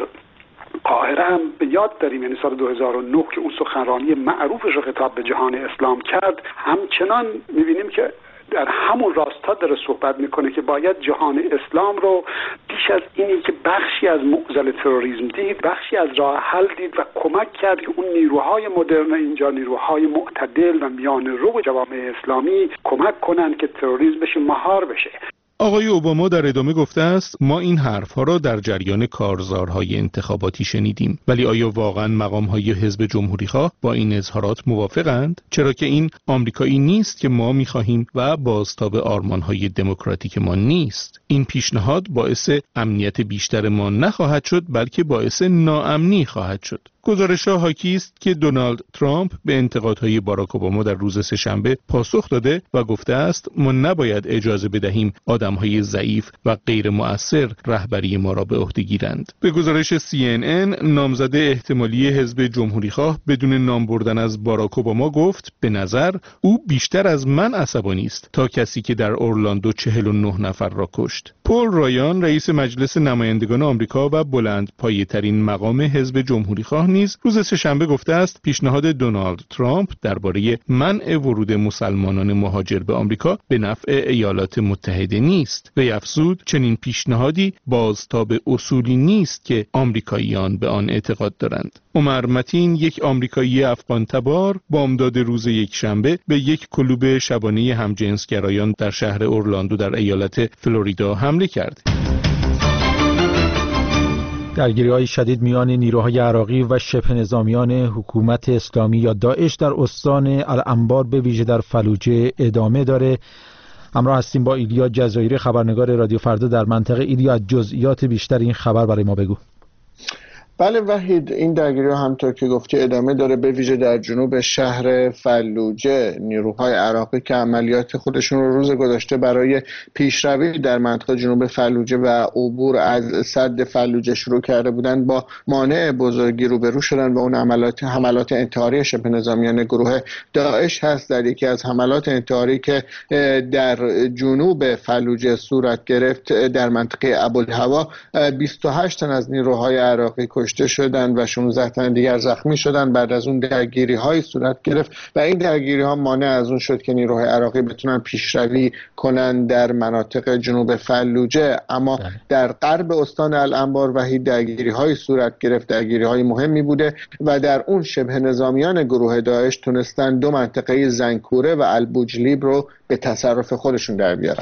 قاهره هم به یاد داریم، یعنی سال دو هزار و نه که اون سخنرانی معروفش رو خطاب به جهان اسلام کرد، همچنان می‌بینیم که در همون راستا داره صحبت میکنه که باید جهان اسلام رو بیش از اینی که بخشی از معضل تروریسم دید، بخشی از راه حل دید و کمک کرد که اون نیروهای مدرن اینجا، نیروهای معتدل و میان رو جوامع اسلامی کمک کنن که تروریسم بشه مهار بشه. آقای اوباما در ادامه گفته است ما این حرفها را در جریان کارزارهای انتخاباتی شنیدیم، ولی آیا واقعا مقامهای حزب جمهوریخواه با این اظهارات موافقند؟ چرا که این آمریکایی نیست که ما می‌خواهیم و بازتاب آرمانهای دموکراتیک ما نیست. این پیشنهاد باعث امنیت بیشتر ما نخواهد شد، بلکه باعث ناامنی خواهد شد. گزارش‌ها حاکی است که دونالد ترامپ به انتقادهای باراک اوباما در روز سه‌شنبه پاسخ داده و گفته است ما نباید اجازه بدهیم آدم‌های ضعیف و غیر مؤثر رهبری ما را به عهده گیرند. به گزارش سی ان ان، نامزد احتمالی حزب جمهوریخواه بدون نام بردن از باراک اوباما گفت به نظر او بیشتر از من عصبانی است تا کسی که در اورلاندو چهل و نه نفر را کشت. پول رایان، رئیس مجلس نمایندگان آمریکا و بلند پایه‌ترین مقام حزب جمهوریخواه نیز روز سه‌شنبه گفته است پیشنهاد دونالد ترامپ درباره منع ورود مسلمانان مهاجر به آمریکا به نفع ایالات متحده نیست. وی افزود چنین پیشنهادی بازتاب اصولی نیست که آمریکاییان به آن اعتقاد دارند. عمر متین، یک آمریکایی افغان تبار، بامداد روز یکشنبه به یک کلوب شبانه همجنسگرایان در شهر اورلاندو در ایالت فلوریدا حمله کرد. درگیری‌های شدید میان نیروهای عراقی و شبه نظامیان حکومت اسلامی یا داعش در استان الانبار به ویژه در فلوجه ادامه داره. همراه هستیم با ایلیا جزایری، خبرنگار رادیو فردا در منطقه. ایلیا، از جزئیات بیشتر این خبر برای ما بگو. بله وحید، این درگیری همطور که گفتی ادامه داره، به ویژه در جنوب شهر فلوجه. نیروهای عراقی که عملیات خودشون رو روز گذشته برای پیشروی در منطقه جنوب فلوجه و عبور از سد فلوجه شروع کرده بودند، با مانع بزرگی روبرو شدن و اون عملیات حملات انتحاری شبه نظامیان گروه داعش هست. در یکی از حملات انتحاری که در جنوب فلوجه صورت گرفت در منطقه ابوالهوا، بیست و هشت تن از نیروهای عراقی کشته شدند و شانزده تن دیگر زخمی شدند. بعد از اون درگیری های صورت گرفت و این درگیری ها مانع از اون شد که نیروهای عراقی بتونن پیشروی کنند در مناطق جنوب فلوجه. اما در غرب استان الانبار وحید درگیری های صورت گرفت، درگیری های مهمی بوده و در اون شبه نظامیان گروه داعش تونستن دو منطقه زنکوره و البوجلیب رو به تصرف خودشون در بیارن.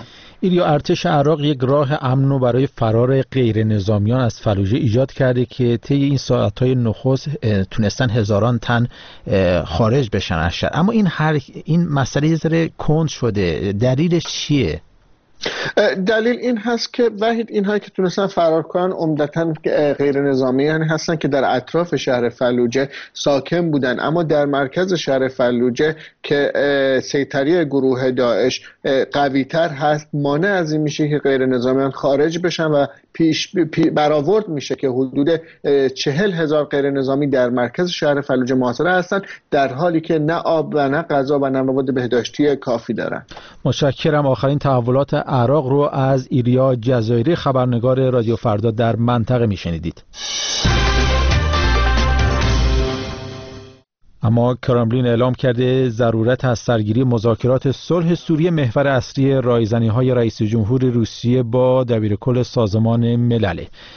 ایریا، ارتش عراق یک راه امن برای فرار غیر نظامیان از فلوجه ایجاد کرده که طی این ساعت‌های نخست تونستن هزاران تن خارج بشن از شهر. اما این هر این مسئله یه ذره کند شده، دلیلش چیه؟ دلیل این هست که وحید اینهایی که تونستن فرار کنن عمدتاً غیر نظامیان هستن که در اطراف شهر فلوجه ساکن بودن، اما در مرکز شهر فلوجه که سیطره گروه داعش قوی‌تر هست مانع از این میشه که غیر نظامیان خارج بشن و پیش پی برآورد میشه که حدود چهل هزار غیر نظامی در مرکز شهر فلوجه محاصره هستن، در حالی که نه آب و نه غذا و نه مواد بهداشتی کافی دارن. متشکرم. آخرین تحولات عراق رو از ایریا جزایری، خبرنگار رادیو فردا در منطقه میشنیدید. اما کرملین اعلام کرده ضرورت از سرگیری مذاکرات صلح سوریه محور اصلی رایزنی‌های رئیس جمهور روسیه با دبیرکل سازمان ملل.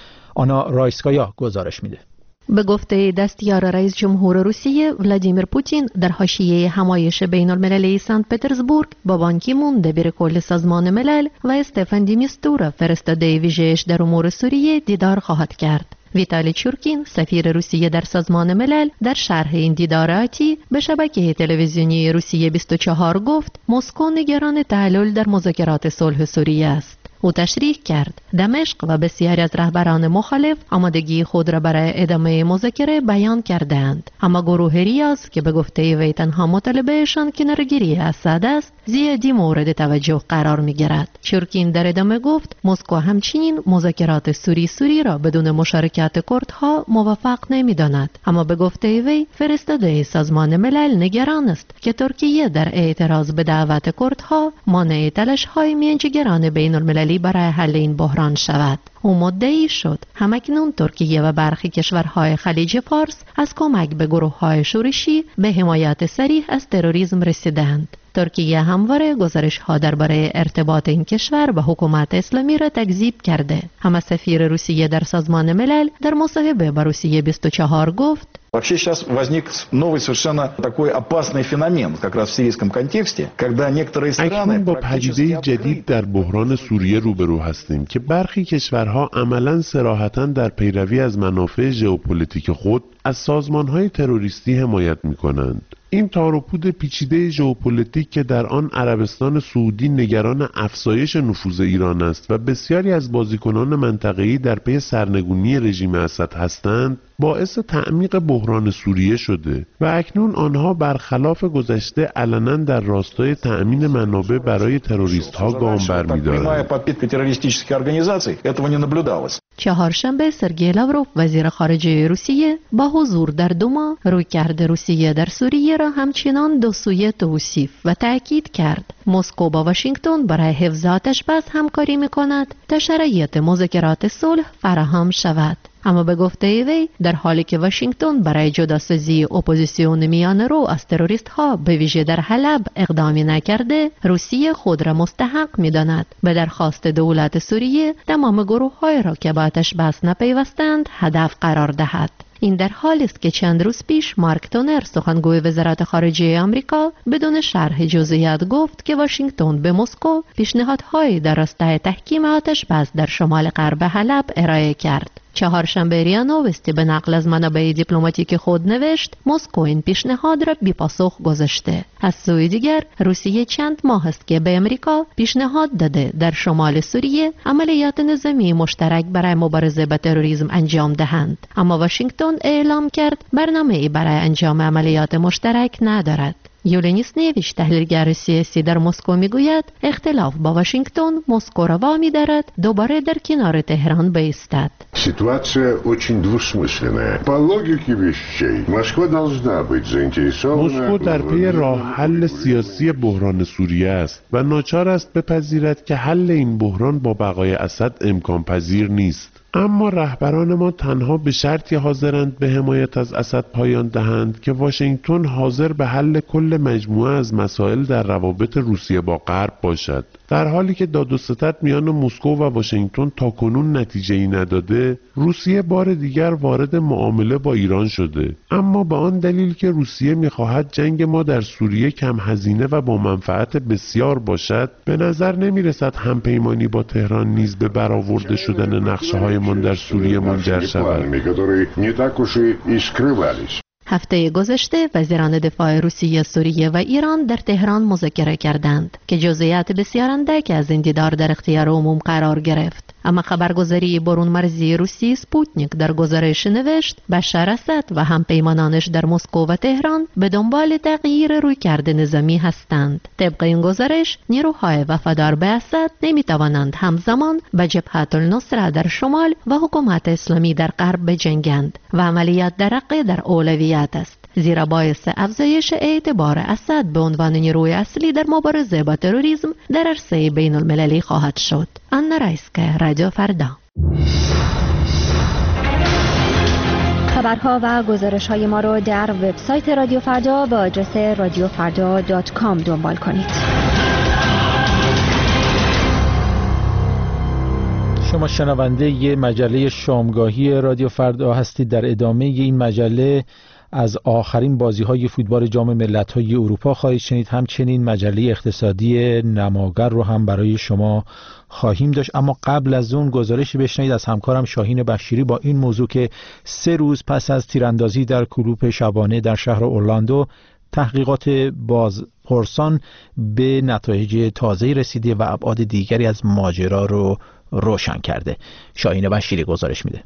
آنا رایسکایا گزارش میده. به گفته دستیار رئیس جمهور روسیه ولادیمیر پوتین در حاشیه همایش بین المللی سنت پترزبورگ با بان کی مون دبیرکل سازمان ملل و استفان دی میستورا فرستاده ویژه‌اش در امور سوریه دیدار خواهد کرد. ویتالی چورکین سفیر روسیه در سازمان ملل در شرح این دیدار آتی به شبکه تلویزیونی روسیه بیست و چهار گفت مسکو نگران تعلل در مذاکرات صلح سوریه است. او تشریح کرد دمشق و بسیاری از رهبران مخالف آمادگی خود را برای ادامه مذاکره بیان کردند، اما گروه ریاض که به گفته وی تنها مطالبهشان کنارگیری اسد است زیادی مورد توجه قرار می‌گیرد. چورکین در ادامه گفت مسکو همچنین مذاکرات سوری سوری را بدون مشارکت کردها موفق نمی‌داند، اما به گفته وی فرستاده سازمان ملل نگران است که ترکیه در اعتراض به دعوت کردها مانع تلاش‌های میانجیگران بین‌المللی برای حل این بحران شود. او مدعی شد همکنون ترکیه و برخی کشورهای خلیج فارس از کمک به گروه‌های شورشی به حمایت صریح از تروریسم رسیدند. ترکیه همواره گزارش‌ها درباره ارتباط این کشور با حکومت اسلامی را تکذیب کرده. اما سفیر روسیه در سازمان ملل در مصاحبه با روسیه بیست و چهار گفت Вообще сейчас возник новый совершенно такой опасный феномен как раз в сирийском контексте, когда некоторые страны اکنون با پدیده جدید در بحران سوریه روبرو هستیم که برخی کشورها عملاً صراحتاً در پیروی از منافع ژئوپلیتیک خود از سازمان‌های تروریستی حمایت می‌کنند. این تار و پود پیچیده ژئوپلیتیک که در آن عربستان سعودی نگران افزایش نفوذ ایران است و بسیاری از بازیکنان منطقه‌ای در پی سرنگونی رژیم اسد هستند، باعث تعمیق بحران سوریه شده و اکنون آنها برخلاف گذشته علنا در راستای تأمین منابع برای تروریست‌ها گام برمی‌دارند. چهارشنبه سرگئی لاوروف وزیر خارجه روسیه با حضور در دوما رویکرد روسیه در سوریه را همچنان دو سویه توصیف و تأکید کرد. مسکو با واشنگتن برای حفظ آتش‌بس همکاری می‌کند تا شرایط مذاکرات صلح فراهم شود. اما به گفته وی در حالی که واشنگتن برای جداسازی اپوزیسیون میانه رو از تروریست ها به ویژه در حلب اقدامی نکرده، روسیه خود را مستحق می‌داند به درخواست دولت سوریه تمام گروه‌های را که با آتش بس نپیوستند هدف قرار دهد. این در حالی است که چند روز پیش مارک تونر سخنگوی وزارت خارجه آمریکا بدون شرح جزئیات گفت که واشنگتن به مسکو پیشنهادهای در راستای تحکیم آتش بس در شمال غرب حلب ارائه کرد. چهارشنبه ریا نوستی به نقل از منابع دیپلماتیک خود نوشت مسکو این پیشنهاد را بی پاسخ گذاشته. از سوی دیگر روسیه چند ماه است که به امریکا پیشنهاد داده در شمال سوریه عملیات نظامی مشترک برای مبارزه با تروریسم انجام دهند، اما واشنگتن اعلام کرد برنامه‌ای برای انجام عملیات مشترک ندارد. یولیا نیسنیویچ تحلیلگر سیاسی در مسکو میگوید اختلاف با واشنگتن مسکو را وامی دارد دوباره در کنار تهران بایستد. Ситуация очень двусмысленная. По логике вещей, Москва должна быть заинтересована. مسکو در پی راه حل سیاسی بحران سوریه است و ناچار است بپذیرد که حل این بحران با بقای اسد امکان پذیر نیست. اما رهبران ما تنها به شرطی حاضرند به حمایت از اسد پایان دهند که واشنگتن حاضر به حل کل مجموعه از مسائل در روابط روسیه با غرب باشد. در حالی که داد و ستد میان مسکو و واشنگتن تاکنون نتیجه‌ای نداده، روسیه بار دیگر وارد معامله با ایران شده، اما به آن دلیل که روسیه می‌خواهد جنگ ما در سوریه کم هزینه و با منفعت بسیار باشد، به نظر نمی‌رسد همپیمانی با تهران نیز به برآورده شدن نقشه‌هایمان در سوریه منجر شود. هفته گذشته وزیران دفاع روسیه، سوریه و ایران در تهران مذاکره کردند که جزئیات بسیار اندک از این دیدار در اختیار عموم قرار گرفت. اما خبرگزاری برون مرزی روسی سپوتنیک در گزارش نوشت بشار اسد و همپیمانانش در مسکو و تهران به دنبال تغییر رویکرد نظامی هستند. طبق این گزارش نیروهای وفادار به اسد نمیتوانند همزمان با جبهت النصره در شمال و حکومت اسلامی در غرب بجنگند و عملیات درقه در اولویت است، زیرا باعث افزایش اعتبار اسد به عنوان نیروی اصلی در مبارزه با تروریسم در عرصه بین المللی خواهد شد. آنا رایسکه، رادیو فردا. خبرها و گزارش‌های ما را در وبسایت رادیو فردا با آدرس رادیو فردا دات کام دنبال کنید. شما شنونده ی مجله شامگاهی رادیو فردا هستید. در ادامه این مجله از آخرین بازی‌های فوتبال جام ملت‌های اروپا خواهید شنید. همچنین مجله اقتصادی نماگر رو هم برای شما خواهیم داشت، اما قبل از اون گزارشی بشنوید از همکارم شاهین بشیری با این موضوع که سه روز پس از تیراندازی در کلوپ شبانه در شهر اورلاندو، تحقیقات بازپرسان به نتایج تازه‌ای رسیده و ابعاد دیگری از ماجرا رو روشن کرده. شاهین بشیری گزارش میده.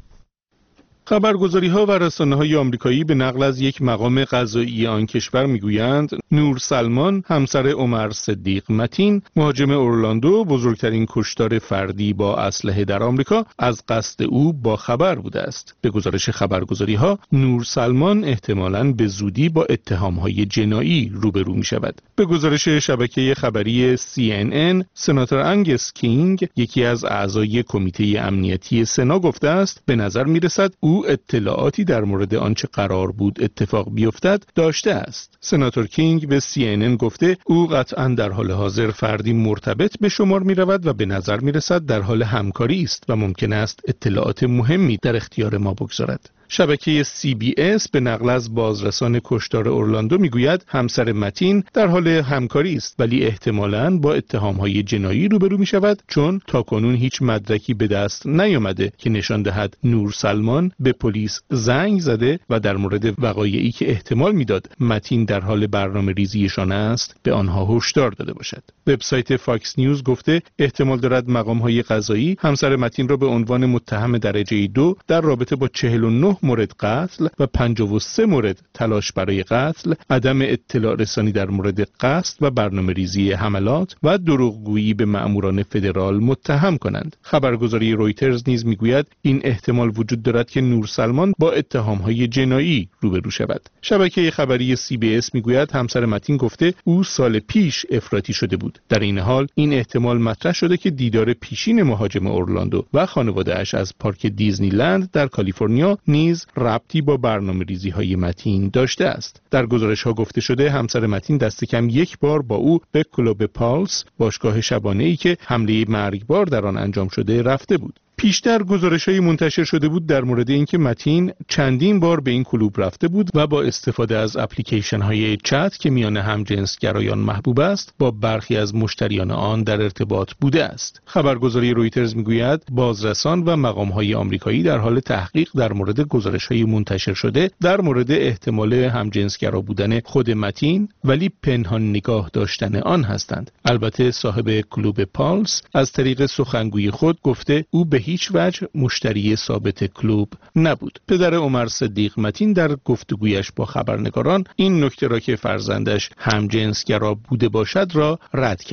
خبرگزاری‌ها و رسانه‌های آمریکایی به نقل از یک مقام قضایی آن کشور میگویند نور سلمان، همسر عمر صدیق متین، مهاجم اورلاندو، بزرگترین کشتار فردی با اسلحه در آمریکا، از قصد او با خبر بوده است. به گزارش خبرگزاری‌ها، نور سلمان احتمالاً به زودی با اتهام‌های جنایی روبرو می‌شود. به گزارش شبکه خبری سی ان ان، سناتور انگس کینگ، یکی از اعضای کمیته امنیتی سنا، گفته است به نظر می‌رسد او اطلاعاتی در مورد آنچه قرار بود اتفاق بیفتد داشته است. سناتور کینگ به سی ان ان گفته او قطعاً در حال حاضر فردی مرتبط به شمار می رود و به نظر می رسد در حال همکاری است و ممکن است اطلاعات مهمی در اختیار ما بگذارد. شبکه سی بی اس به نقل از بازرسان کشتار اورلاندو میگوید همسر متین در حال همکاری است، ولی احتمالاً با اتهام‌های جنایی روبرو می شود، چون تاکنون هیچ مدرکی به دست نیامده که نشان دهد نور سلمان به پلیس زنگ زده و در مورد وقایعی که احتمال میداد متین در حال برنامه ریزیشان است به آنها هشدار داده باشد. وبسایت فاکس نیوز گفته احتمال دارد مقام‌های قضایی همسر متین را به عنوان متهم درجه دو در رابطه با چهل و نه مورد قتل و پنجاه و سه مورد تلاش برای قتل، عدم اطلاع رسانی در مورد قصد و برنامه ریزی حملات و دروغگویی به مأموران فدرال متهم کنند. خبرگزاری رویترز نیز میگوید این احتمال وجود دارد که نور سلمان با اتهام‌های جنایی روبرو شود. شبکه خبری سی بی اس میگوید همسر متین گفته او سال پیش افراطی شده بود. در این حال این احتمال مطرح شده که دیدار پیشین مهاجم اورلاندو و خانواده‌اش از پارک دیزنی لند در کالیفرنیا نیز ربطی با برنامه‌ریزی های متین داشته است. در گزارش ها گفته شده همسر متین دست کم یک بار با او به کلوب پالس، باشگاه شبانه‌ای که حمله مرگبار در آن انجام شده، رفته بود. پیشتر گزارش‌های منتشر شده بود در مورد اینکه متین چندین بار به این کلوب رفته بود و با استفاده از اپلیکیشن‌های چت که میان همجنسگرایان محبوب است، با برخی از مشتریان آن در ارتباط بوده است. خبرگزاری رویترز میگوید بازرسان و مقام‌های آمریکایی در حال تحقیق در مورد گزارش‌های منتشر شده در مورد احتمال همجنسگرا بودن خود متین ولی پنهان نگاه داشتن آن هستند. البته صاحب کلوب پالس از طریق سخنگوی خود گفته او به هیچ وجه مشتری ثابت کلوب نبود. پدر عمر صدیق متین در گفتگویش با خبرنگاران این نکته را که فرزندش همجنسگرا بوده باشد را رد کرد.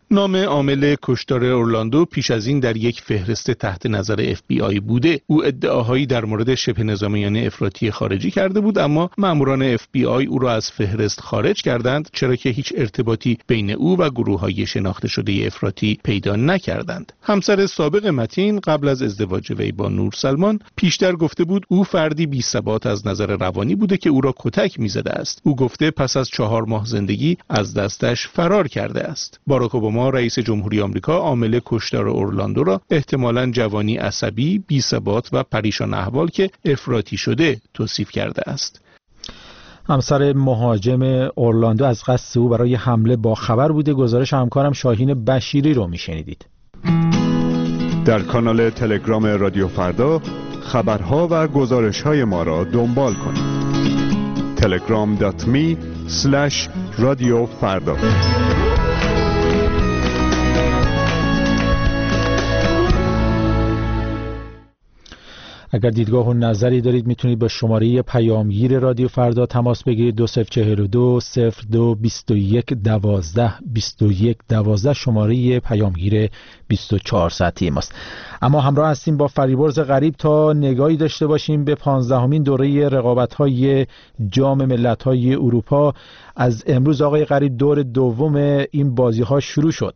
نام عامل کشتار اورلاندو پیش از این در یک فهرست تحت نظر اف بی آی بوده. او ادعاهایی در مورد شبه نظامیان افراطی خارجی کرده بود، اما ماموران اف بی آی او را از فهرست خارج کردند، چرا که هیچ ارتباطی بین او و گروه‌های شناخته شده افراطی پیدا نکردند. همسر سابق متین قبل از ازدواج وی با نور سلمان پیشتر گفته بود او فردی بی‌ثبات از نظر روانی بوده که او را کتک می‌زده است. او گفته پس از چهار ماه زندگی از دستش فرار کرده است. باراک اوباما رئیس جمهوری آمریکا عامل کشتار اورلاندو را احتمالاً جوانی عصبی، بی‌ثبات و پریشان احوال که افراطی شده توصیف کرده است. همسر مهاجم اورلاندو از قصد او برای حمله با خبر بوده. گزارش همکارم شاهین بشیری رو میشنیدید. در کانال تلگرام رادیو فردا خبرها و گزارش‌های ما را دنبال کنید. تلگرام دات می اسلش رادیو فردا. اگر دیدگاه و نظری دارید میتونید با شماره پیامگیر رادیو فردا تماس بگیرید. دو صفر چهل و دو صفر دو بیست و یک دوازده بیست و یک دوازده شماره پیامگیر بیست و چهار ساعتی ماست. اما همراه هستیم با فریبرز غریب تا نگاهی داشته باشیم به پانزدهمین دوره رقابت‌های جام ملت‌های اروپا. از امروز آقای غریب دور دوم این بازی‌ها شروع شد.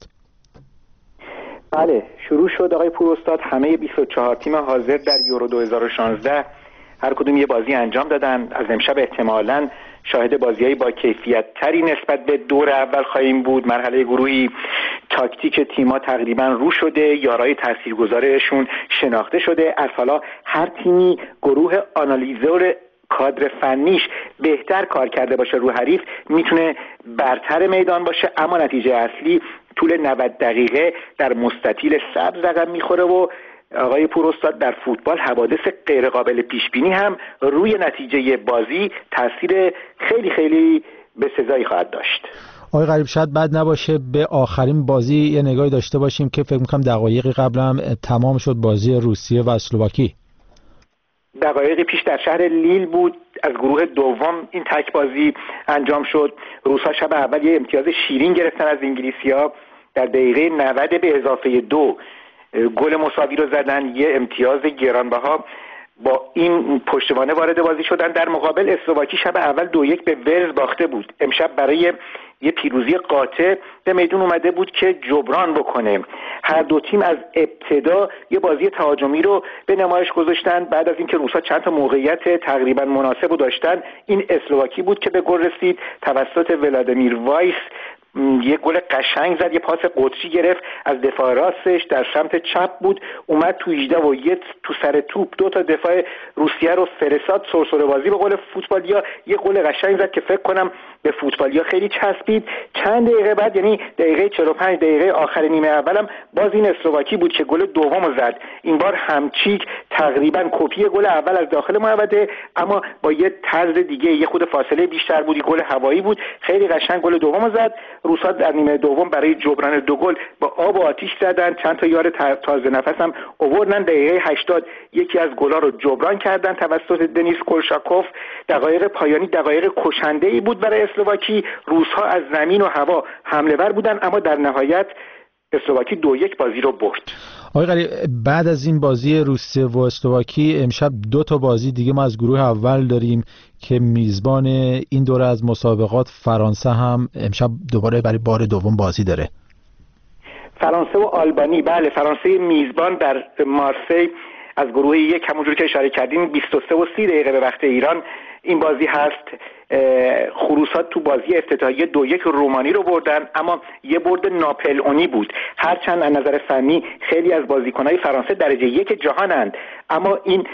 بله شروع شد آقای پوراستاد. همه بیست و چهار تیم حاضر در یورو دو هزار و شانزده هر کدوم یه بازی انجام دادن. از امشب احتمالاً شاهد بازی‌های با کیفیت تری نسبت به دور اول خواهیم بود. مرحله گروهی تاکتیک تیم‌ها تقریباً رو شده، یارای تاثیرگذارشون شناخته شده. از حالا هر تیمی گروه آنالیزور کادر فنیش بهتر کار کرده باشه رو حریف میتونه برتر میدان باشه، اما نتیجه اصلی طول نود دقیقه در مستطیل سبز رقم میخوره و آقای پوراستاد در فوتبال حوادث غیر قابل پیش بینی هم روی نتیجه بازی تاثیر خیلی خیلی به سزایی خواهد داشت. آقای غریب شاید بد نباشه به آخرین بازی یه نگاهی داشته باشیم که فکر می‌کنم دقایقی قبل هم تمام شد، بازی روسیه و اسلواکی. دقایقی پیش در شهر لیل بود از گروه دوم این تک بازی انجام شد. روس‌ها شب اول یه امتیاز شیرین گرفتن از انگلیسی‌ها، در دقیقه نود به اضافه دو گل مساوی رو زدن، یه امتیاز گرانبها با این پشتوانه وارد بازی شدن. در مقابل اسلواکی شب اول دو یک به ولز باخته بود. امشب برای یه پیروزی قاطع به میدون اومده بود که جبران بکنه. هر دو تیم از ابتدا یه بازی تهاجمی رو به نمایش گذاشتن. بعد از اینکه روس‌ها چند تا موقعیت تقریبا مناسب رو داشتن، این اسلواکی بود که به گل رسید توسط ولادیمیر وایس. یه گل قشنگ زد، یه پاس قطری گرفت از دفاع راستش در سمت چپ بود، اومد تو هجده و یه تو سر توپ دو تا دفاع روسیه رو فرستاد سرسره بازی به قول فوتبالیا. یه گل قشنگ زد که فکر کنم به فوتبالیا خیلی چسبید. چند دقیقه بعد یعنی دقیقه چهل و پنج دقیقه آخر نیمه اولم باز این اسلواکی بود که گل دومو زد. این بار همچیک تقریبا کپی گل اول از داخل محوطه، اما با یه طرز دیگه، یه خود فاصله بیشتر بود، گل هوایی بود. خیلی قشنگ گل دومو زد. روس‌ها در نیمه دوم برای جبران دو گل با آب و آتش زدن، چند تا یار تازه نفس هم آوردن. دقیقه هشتاد یکی از گل‌ها رو جبران کردن توسط دنیس کولشاکوف. دقایق پایانی دقایق کشنده‌ای بود برای اسلواکی. روس‌ها از زمین و هوا حمله ور بودن، اما در نهایت اسلواکی دو یک بازی رو برد. آقای غریب بعد از این بازی روسیه و اسلواکی امشب دو تا بازی دیگه ما از گروه اول داریم که میزبان این دوره از مسابقات فرانسه هم امشب دوباره برای بار دوم بازی داره. فرانسه و آلبانی. بله فرانسه میزبان در مارسی از گروه یک، همونجور که اشاره کردیم بیست و سه و سی دقیقه به وقت ایران این بازی هست. خروسات تو بازی افتتاحیه دو یک رومانی رو بردن، اما یه برد ناپلئونی بود. هرچند از نظر فنی خیلی از بازیکنهای فرانسه درجه یک جهانند، اما این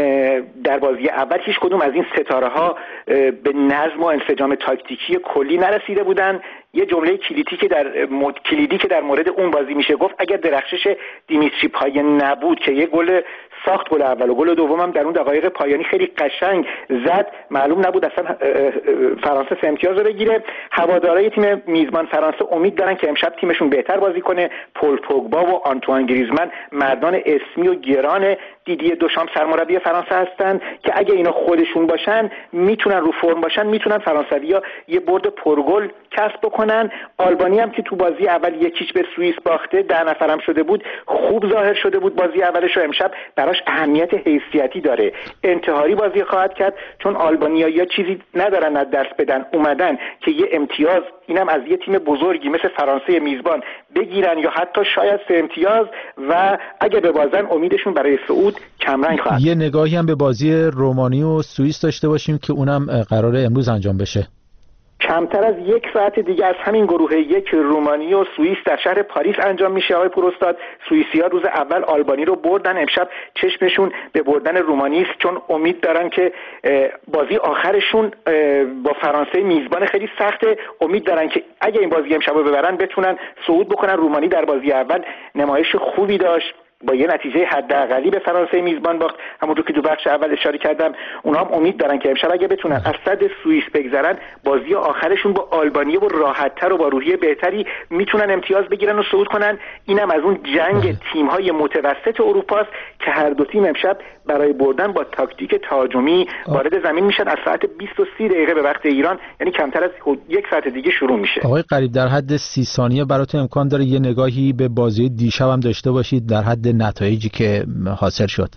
در بازی اول هیچ کدوم از این ستاره ها به نظم و انسجام تاکتیکی کلی نرسیده بودن. یه جمله کلیدی که در مورد کلیدی که در مورد اون بازی میشه گفت، اگر درخشش دیمیتری پایه نبود که یه گل ساخت گل اول و گل دوم هم در اون دقایق پایانی خیلی قشنگ زد، معلوم نبود اصلا فرانسه سه امتیاز رو بگیره. هوادارهای تیم میزبان فرانسه امید دارن که امشب تیمشون بهتر بازی کنه. پل پوگبا و آنتوان گریزمن مردان اسمی و گران دیدی دوشام سرمربی فرانسه هستن که اگه اینا خودشون باشن میتونن رو فرم باشن، میتونن فرانسوی‌ها یه برد پرگل کسب بکنن. آلبانی هم که تو بازی اول یکیش به سوئیس باخته، ده نفرم شده بود، خوب ظاهر شده بود بازی اولش، و امشب براش اهمیت حیثیتی داره. انتحاری بازی خواهد کرد چون آلبانیایی‌ها چیزی ندارن از دست بدن، اومدن که یه امتیاز اینم از یه تیم بزرگی مثل فرانسه میزبان بگیرن یا حتی شاید سه امتیاز، و اگه ببازن امیدشون برای صعود کمرنگ خواهد. یه نگاهی هم به بازی رومانی و سوئیس داشته باشیم که اونم قراره امروز انجام بشه. کمتر از یک ساعت دیگه از همین گروه یک رومانی و سوئیس در شهر پاریس انجام میشه. آقای پوراستاد، سوئیسی‌ها روز اول آلبانی رو بردن، امشب چشمشون به بردن رومانی است چون امید دارن که بازی آخرشون با فرانسه میزبان خیلی سخته. امید دارن که اگه این بازی امشب رو ببرن بتونن صعود بکنن. رومانی در بازی اول نمایش خوبی داشت، با یه نتیجه حداقلی به فرانسه میزبان باخت، همونجور که تو بخش اول اشاره کردم. اونها هم امید دارن که امشب اگه بتونن از صد سوئیس بگذرن، بازی آخرشون با آلبانی و راحت‌تر و با روحیه بهتری میتونن امتیاز بگیرن و صعود کنن. اینم از اون جنگ تیم‌های متوسط اروپاست که هر دو تیم امشب برای بردن با تاکتیک تهاجمی وارد زمین میشن. از ساعت بیست و سی دقیقه به وقت ایران، یعنی کمتر از یک ساعت دیگه شروع میشه. آقای قریب، در حد سی ثانیه براتون امکان داره یه نگاهی به بازی دیشب هم داشته باشید در حد نتایجی که حاصل شد؟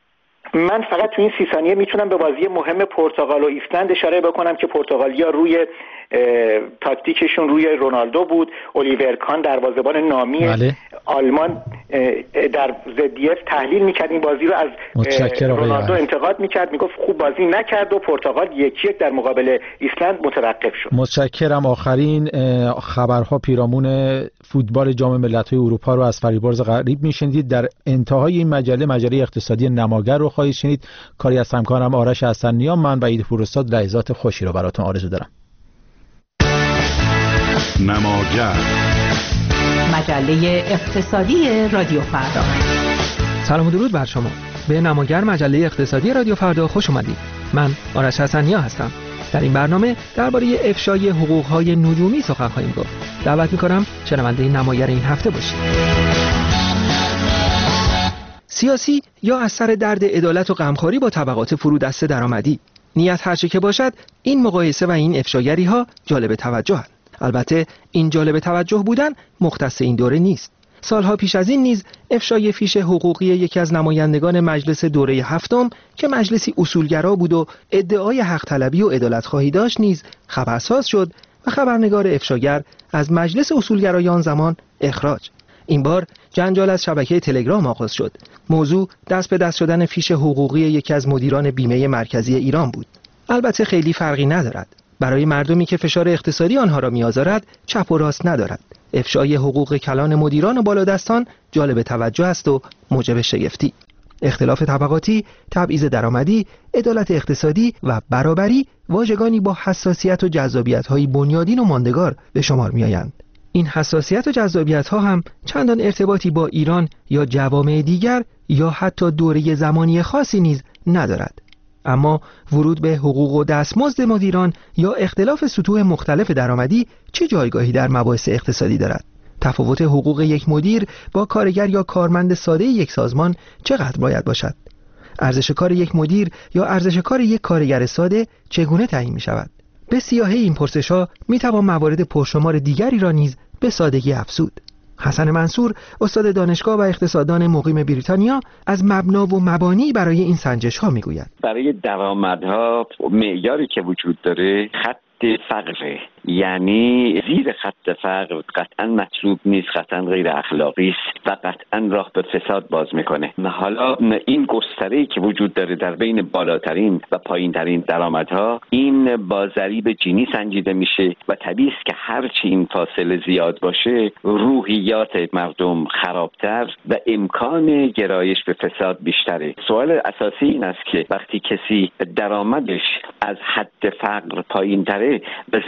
من فقط تو این سی ثانیه میتونم به بازی مهم پرتغال و ایسلند اشاره بکنم که پرتغالیا روی تاکتیکشون روی رونالدو بود. الیور کان دروازه‌بان نامی بله. آلمان در زدیف تحلیل میکرد این بازی رو، از رونالدو انتقاد میکرد، میگفت خوب بازی نکرد و پرتغال یکی یک در مقابل ایسلند متوقف شد. متشکرم. آخرین خبرها پیرامون فوتبال جام ملت‌های اروپا رو از فریبرز غریب میشنید. در انتهای این مجله مجله اقتصادی نماگر رو خواهید شنید. کاری از همکارم آرش حسنیان، من و عید پوراستاد لحظات خوشی رو براتون آرزو دارم. نماگر، مجله اقتصادی رادیو فردا. سلام و درود بر شما. به نماگر مجله اقتصادی رادیو فردا خوش اومدید. من آرش حسنیان هستم. در این برنامه درباره افشای حقوق‌های نجومی سخن خواهیم گفت. دعوت می‌کنم شنونده نماگر این هفته باشید. سیاسی یا از سر درد عدالت و غمخواری با طبقات فرودسته درآمدی. نیت هر چه که باشد، این مقایسه و این افشاگری‌ها جالب توجه‌اند. البته این جالب توجه بودن مختص این دوره نیست. سالها پیش از این نیز افشای فیش حقوقی یکی از نمایندگان مجلس دوره هفتم که مجلسی اصولگرا بود و ادعای حق طلبی و عدالت خواهی داشت نیز خبرساز شد و خبرنگار افشاگر از مجلس اصولگرای آن زمان اخراج. این بار جنجال از شبکه تلگرام آغاز شد. موضوع دست به دست شدن فیش حقوقی یکی از مدیران بیمه مرکزی ایران بود. البته خیلی فرقی ندارد. برای مردمی که فشار اقتصادی آنها را می‌آزارد چپ و راست ندارد. افشای حقوق کلان مدیران و بالادستان جالب توجه است و موجب شگفتی. اختلاف طبقاتی، تبعیض درآمدی، عدالت اقتصادی و برابری واژگانی با حساسیت و جذابیت‌های بنیادین و ماندگار به شمار می‌آیند. این حساسیت و جذابیت‌ها هم چندان ارتباطی با ایران یا جوامع دیگر یا حتی دوره زمانی خاصی نیز ندارد. اما ورود به حقوق و دستمزد مدیران یا اختلاف سطوح مختلف درآمدی چه جایگاهی در مباحث اقتصادی دارد؟ تفاوت حقوق یک مدیر با کارگر یا کارمند ساده یک سازمان چقدر باید باشد؟ ارزش کار یک مدیر یا ارزش کار یک کارگر ساده چگونه تعیین می شود؟ به سیاهی این پرسش‌ها می توان موارد پرشمار دیگری را نیز به سادگی افزود. حسن منصور، استاد دانشگاه و اقتصاددان مقیم بریتانیا، از مبنا و مبانی برای این سنجش‌ها می‌گوید. برای درآمدها معیاری که وجود داره خط فقره، یعنی زیر خط فقر قطعا مطلوب نیست، قطعا غیر اخلاقی است و قطعا راه به فساد باز میکنه. حالا این گستره‌ای که وجود داره در بین بالاترین و پایینترین درآمدها، این با ضریب جینی سنجیده میشه و طبیعی است که هرچی این فاصله زیاد باشه روحیات مردم خرابتر و امکان گرایش به فساد بیشتره. سوال اساسی این است که وقتی کسی درآمدش از حد فقر پایینتره و زندگی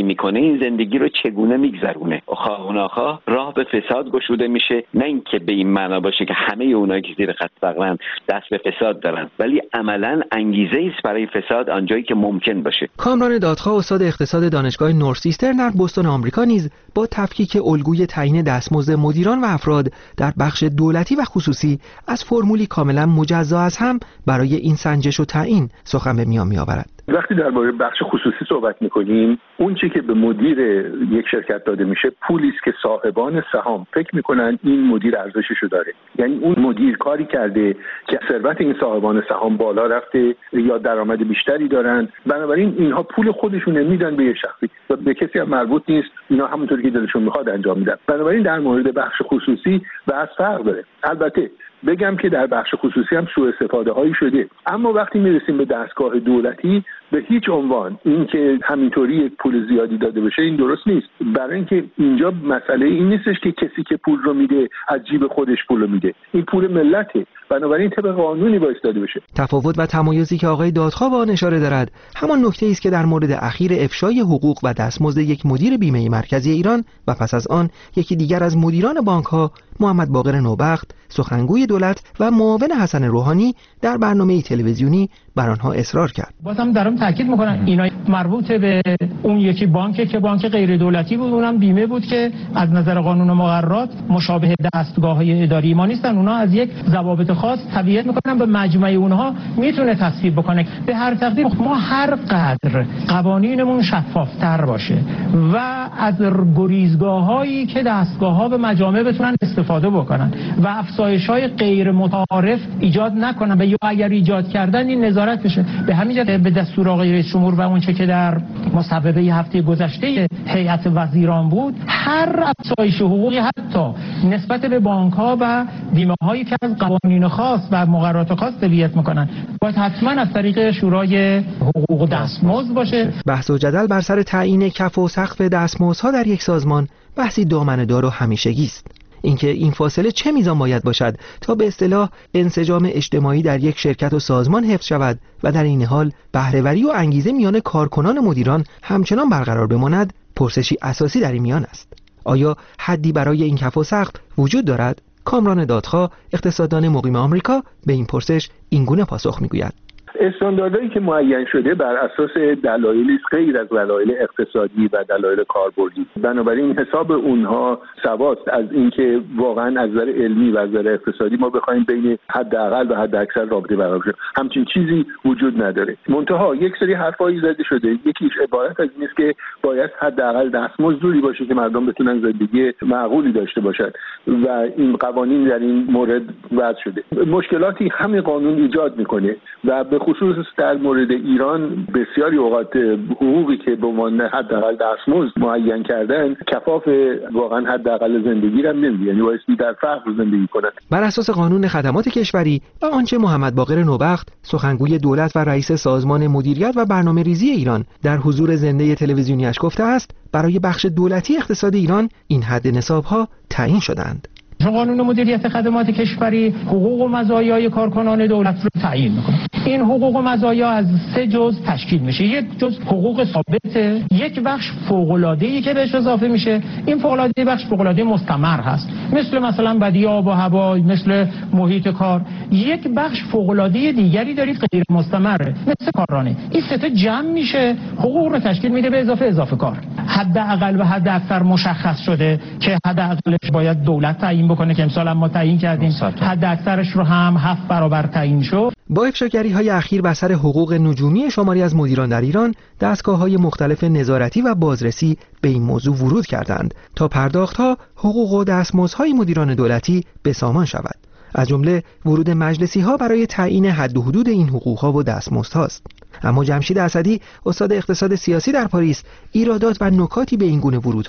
زندگی میکنه این زندگی رو چگونه میگذرونه. خواه و ناخواه راه به فساد گشوده میشه، نه اینکه به این معنا باشه که همه اونایی که زیر خط فقرن دست به فساد دارن، ولی عملاً انگیزه است برای فساد آنجایی که ممکن باشه. کامران دادخواه استاد اقتصاد دانشگاه نورث‌ایسترن در بوستون آمریکا نیز با تفکیک الگوی تعیین دستمزد مدیران و افراد در بخش دولتی و خصوصی از فرمولی کاملا مجزا از هم برای این سنجش و تعیین سخن به میان میآورد. وقتی درباره بخش خصوصی صحبت می‌کنیم، اون چیزی که به مدیر یک شرکت داده میشه پولی است که صاحبان سهام فکر می‌کنن این مدیر ارزششو داره. یعنی اون مدیر کاری کرده که ثروت این صاحبان سهام بالا رفته یا درآمد بیشتری دارن، بنابراین اینها پول خودشون میدن به یک شخصی و به کسی هم مربوط نیست، اینا همونطوری که دلشون میخواد انجام میدن. بنابراین در مورد بخش خصوصی بحث فرق داره. البته بگم که در بخش خصوصی هم سوء استفاده هایی شده، اما وقتی میرسیم به دستگاه دولتی به هیچ عنوان این که همینطوری یک پول زیادی داده بشه این درست نیست، برای اینکه اینجا مسئله این نیستش که کسی که پول رو میده از جیب خودش پول رو میده، این پول ملته، بنابراین طبق قانونی باید داده بشه. تفاوت و تمایزی که آقای دادخواه به آن اشاره دارد همان نکته است که در مورد اخیر افشای حقوق و دستمزد یک مدیر بیمه مرکزی ایران و پس از آن یکی دیگر از مدیران بانک‌ها محمد باقر نوبخت سخنگوی دولت و معاون حسن روحانی در برنامه تلویزیونی بر آنها اصرار کرد. بازم دارم تاکید میکنم اینا مربوط به اون یکی بانک که بانک غیر دولتی بود، اونم بیمه بود که از نظر قانون و مقررات مشابه دستگاه‌های اداری ما نیستن، اونها از یک ضوابط خاص تبعیت میکنن، به مجموعه اونها میتونه تصویب بکنه. به هر تقدیر ما هر قدر قوانینمون شفافتر باشه و از گریزگاه‌هایی که دستگاه‌ها به مجامع بتونن استفاده بکنن و افزایش‌های غیر متعارف ایجاد نکنن و یا اگر ایجاد کردن این نظارت بشه. به همین جهت به دستور آقای رئیس جمهور و اونچه که در مصوبه هفته گذشته هیئت وزیران بود، هر افزایش حقوقی حتی نسبت به بانک‌ها و بیمه‌هایی که از قوانین خاص و مقررات خاص تبعیت می‌کنن باید حتما از طریق شورای حقوق دستمزد باشه. بحث و جدل بر سر تعیین کف و سقف دستمزدها در یک سازمان بحثی دامنه‌دار و همیشگی است. اینکه این فاصله چه میزان باید باشد تا به اصطلاح انسجام اجتماعی در یک شرکت و سازمان حفظ شود و در این حال بهره‌وری و انگیزه میان کارکنان مدیران همچنان برقرار بماند، پرسشی اساسی در این میان است. آیا حدی برای این کف و سقف وجود دارد؟ کامران دادخواه اقتصاددان مقیم آمریکا به این پرسش اینگونه پاسخ میگوید: استانداردهایی که معین شده بر اساس دلایلی غیر از دلایل اقتصادی و دلایل کاربردی، بنابراین حساب اونها سواست از اینکه واقعا از نظر علمی و از نظر اقتصادی ما بخوایم بین حداقل و حداکثر رابطه برقرار شه، همچین چیزی وجود نداره. منتها یک سری حرفایی زده شده، یکیش عبارت از این است که باید حداقل دستمزد جوری باشه که مردم بتونن زندگی معقولی داشته باشن و این قوانین در این مورد وضع شده. مشکلاتی همین قانون ایجاد میکنه و به خصوص در مورد ایران بسیاری اوقات حقوقی که به عنوان حداقل دستمزد معین کردن کفاف واقعا حداقل زندگی را نمیده، یعنی واسه در فقر زندگی کنند. بر اساس قانون خدمات کشوری و آنچه محمد باقر نوبخت سخنگوی دولت و رئیس سازمان مدیریت و برنامه‌ریزی ایران در حضور زنده تلویزیونیش گفته است، برای بخش دولتی اقتصاد ایران این حد نصاب‌ها تعیین شدند. قانون مدیریت خدمات کشوری حقوق و مزایای کارکنان دولت رو تعیین میکنه. این حقوق و مزایا از سه جزء تشکیل میشه. یک جزء حقوق ثابته، یک بخش فوق‌العاده‌ای که بهش اضافه میشه. این فوق‌العاده بخش فوق‌العاده مستمر هست، مثل مثلا بدی آب و هوا، مثل محیط کار. یک بخش فوق‌العاده دیگری دارید غیر مستمره، مثل کارانه. این سه تا جمع میشه حقوق رو تشکیل میده به اضافه اضافه کار. حداقل و حد اکثر مشخص شده که حداقلش باید دولت تعیین بکنه که امسال ما تعیین کردیم، حد اکثرش رو هم هفت برابر تعیین شد. با افشاگری‌های اخیر بر سر حقوق نجومی شماری از مدیران در ایران، دستگاه‌های مختلف نظارتی و بازرسی به این موضوع ورود کردند تا پرداخت‌ها، حقوق و دستمزدهای مدیران دولتی بسامان شود. از جمله ورود مجلسی‌ها برای تعیین حد و حدود این حقوق‌ها و دستمزدهاست. اما جمشید اسدی، استاد اقتصاد سیاسی در پاریس، ایرادات و نکاتی به این گونه ورودها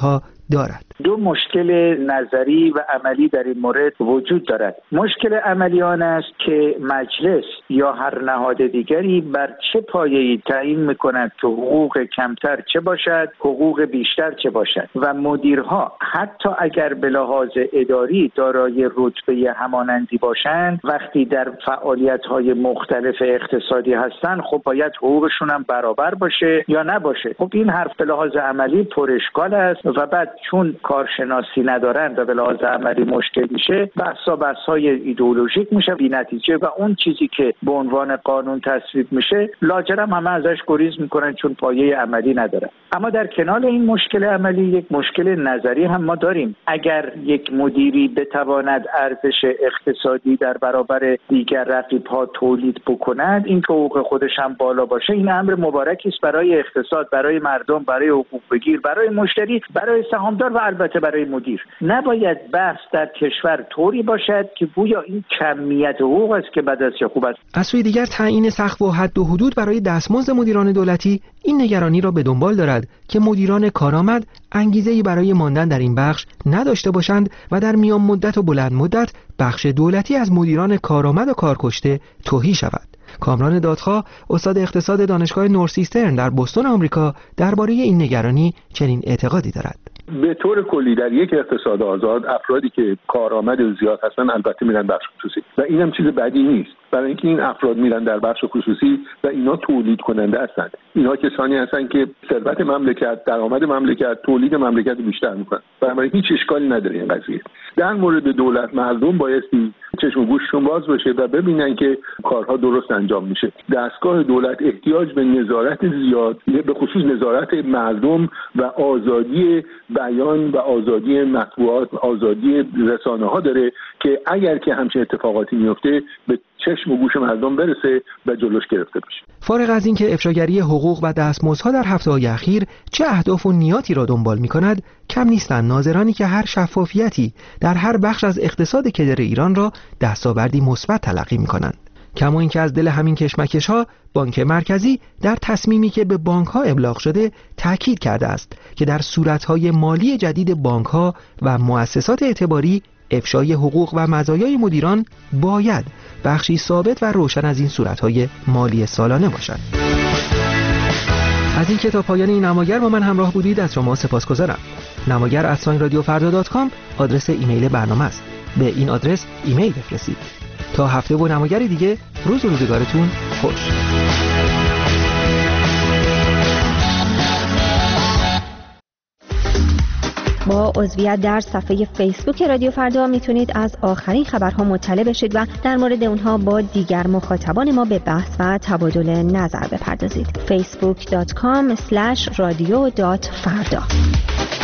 دارد. دو مشکل نظری و عملی در این مورد وجود دارد. مشکل عملی آن است که مجلس یا هر نهاد دیگری بر چه پایه‌ای تعیین می‌کند که حقوق کمتر چه باشد، حقوق بیشتر چه باشد و مدیرها حتی اگر به لحاظ اداری دارای رتبه همانندی باشند، وقتی در فعالیت‌های مختلف اقتصادی هستند، خب باید حقوقشون هم برابر باشه یا نباشه. خب این حرف به لحاظ عملی پر اشکال است و بعد چون کارشناسی ندارند و به لحاظ عملی مشکل میشه، بحثا بحث‌های ایدئولوژیک میشه بی نتیجه و اون چیزی که به عنوان قانون تصویب میشه لاجرم همه ازش گریز میکنن چون پایه عملی نداره. اما در کنار این مشکل عملی یک مشکل نظری هم ما داریم. اگر یک مدیری بتواند ارزش اقتصادی در برابر دیگر رقیب‌ها تولید بکند، این که حقوق خودش هم بالا باشه، این امر مبارکی است برای اقتصاد، برای مردم، برای حقوق بگیر، برای مشتری، برای سهامدار و البته برای مدیر. نباید بحث در کشور طوری باشد که گویا این کمیت حقوق است که بد است یا خوب است. از سوی دیگر تعیین سقف و حد و حدود برای دستمزد مدیران دولتی این نگرانی را به دنبال دارد که مدیران کارآمد انگیزه‌ای برای ماندن در این بخش نداشته باشند و در میان مدت و بلند مدت بخش دولتی از مدیران کارآمد و کارکشته تهی شود. کامران دادخواه، استاد اقتصاد دانشگاه نورسیسترن در بوستون آمریکا، درباره این نگرانی چنین اعتقادی دارد. به طور کلی در یک اقتصاد آزاد افرادی که کارآمد زیاد هستن البته میرن بخش خصوصی و اینم چیز بدی نیست، برای اینکه این افراد میرن در بخش خصوصی و اینا تولید کننده هستند. اینها کسانی هستند که ثروت مملکت، درآمد مملکت، تولید مملکت بیشتر میکنن. برای هیچ اشکالی نداره این قضیه. در مورد دولت مردم بایستی چشم و گوششون باز باشه و ببینن که کارها درست انجام میشه. دستگاه دولت احتیاج به نظارت زیاد، به خصوص نظارت مردم و آزادی بیان و آزادی مطبوعات، آزادی رسانه ها داره که اگر که همچین اتفاقاتی میفته به چشم و گوش مردم برسه و جلوش گرفته بشه. فارغ از اینکه افشاگری حقوق و دستمزدها در هفته‌های اخیر چه اهداف و نیاتی را دنبال می‌کند، کم نیستند ناظرانی که هر شفافیتی در هر بخش از اقتصاد کدر ایران را دستاوردی مثبت تلقی می‌کنند. کما اینکه از دل همین کشمکش‌ها بانک مرکزی در تصمیمی که به بانک‌ها ابلاغ شده تاکید کرده است که در صورت‌های مالی جدید بانک‌ها و مؤسسات اعتباری افشای حقوق و مزایای مدیران باید بخشی ثابت و روشن از این صورت‌های مالی سالانه باشد. از اینکه تا پایان این نماگر با من همراه بودید از شما سپاسگزارم. نماگر ات رادیو فردا دات کام آدرس ایمیل برنامه است. به این آدرس ایمیل بفرستید. تا هفته و نماگری دیگه، روز و روزگارتون خوش. با عضویت در صفحه فیسبوک رادیو فردا میتونید از آخرین خبرها مطلع بشید و در مورد اونها با دیگر مخاطبان ما به بحث و تبادل نظر بپردازید. فیسبوک دات کام اسلش رادیو دات فردا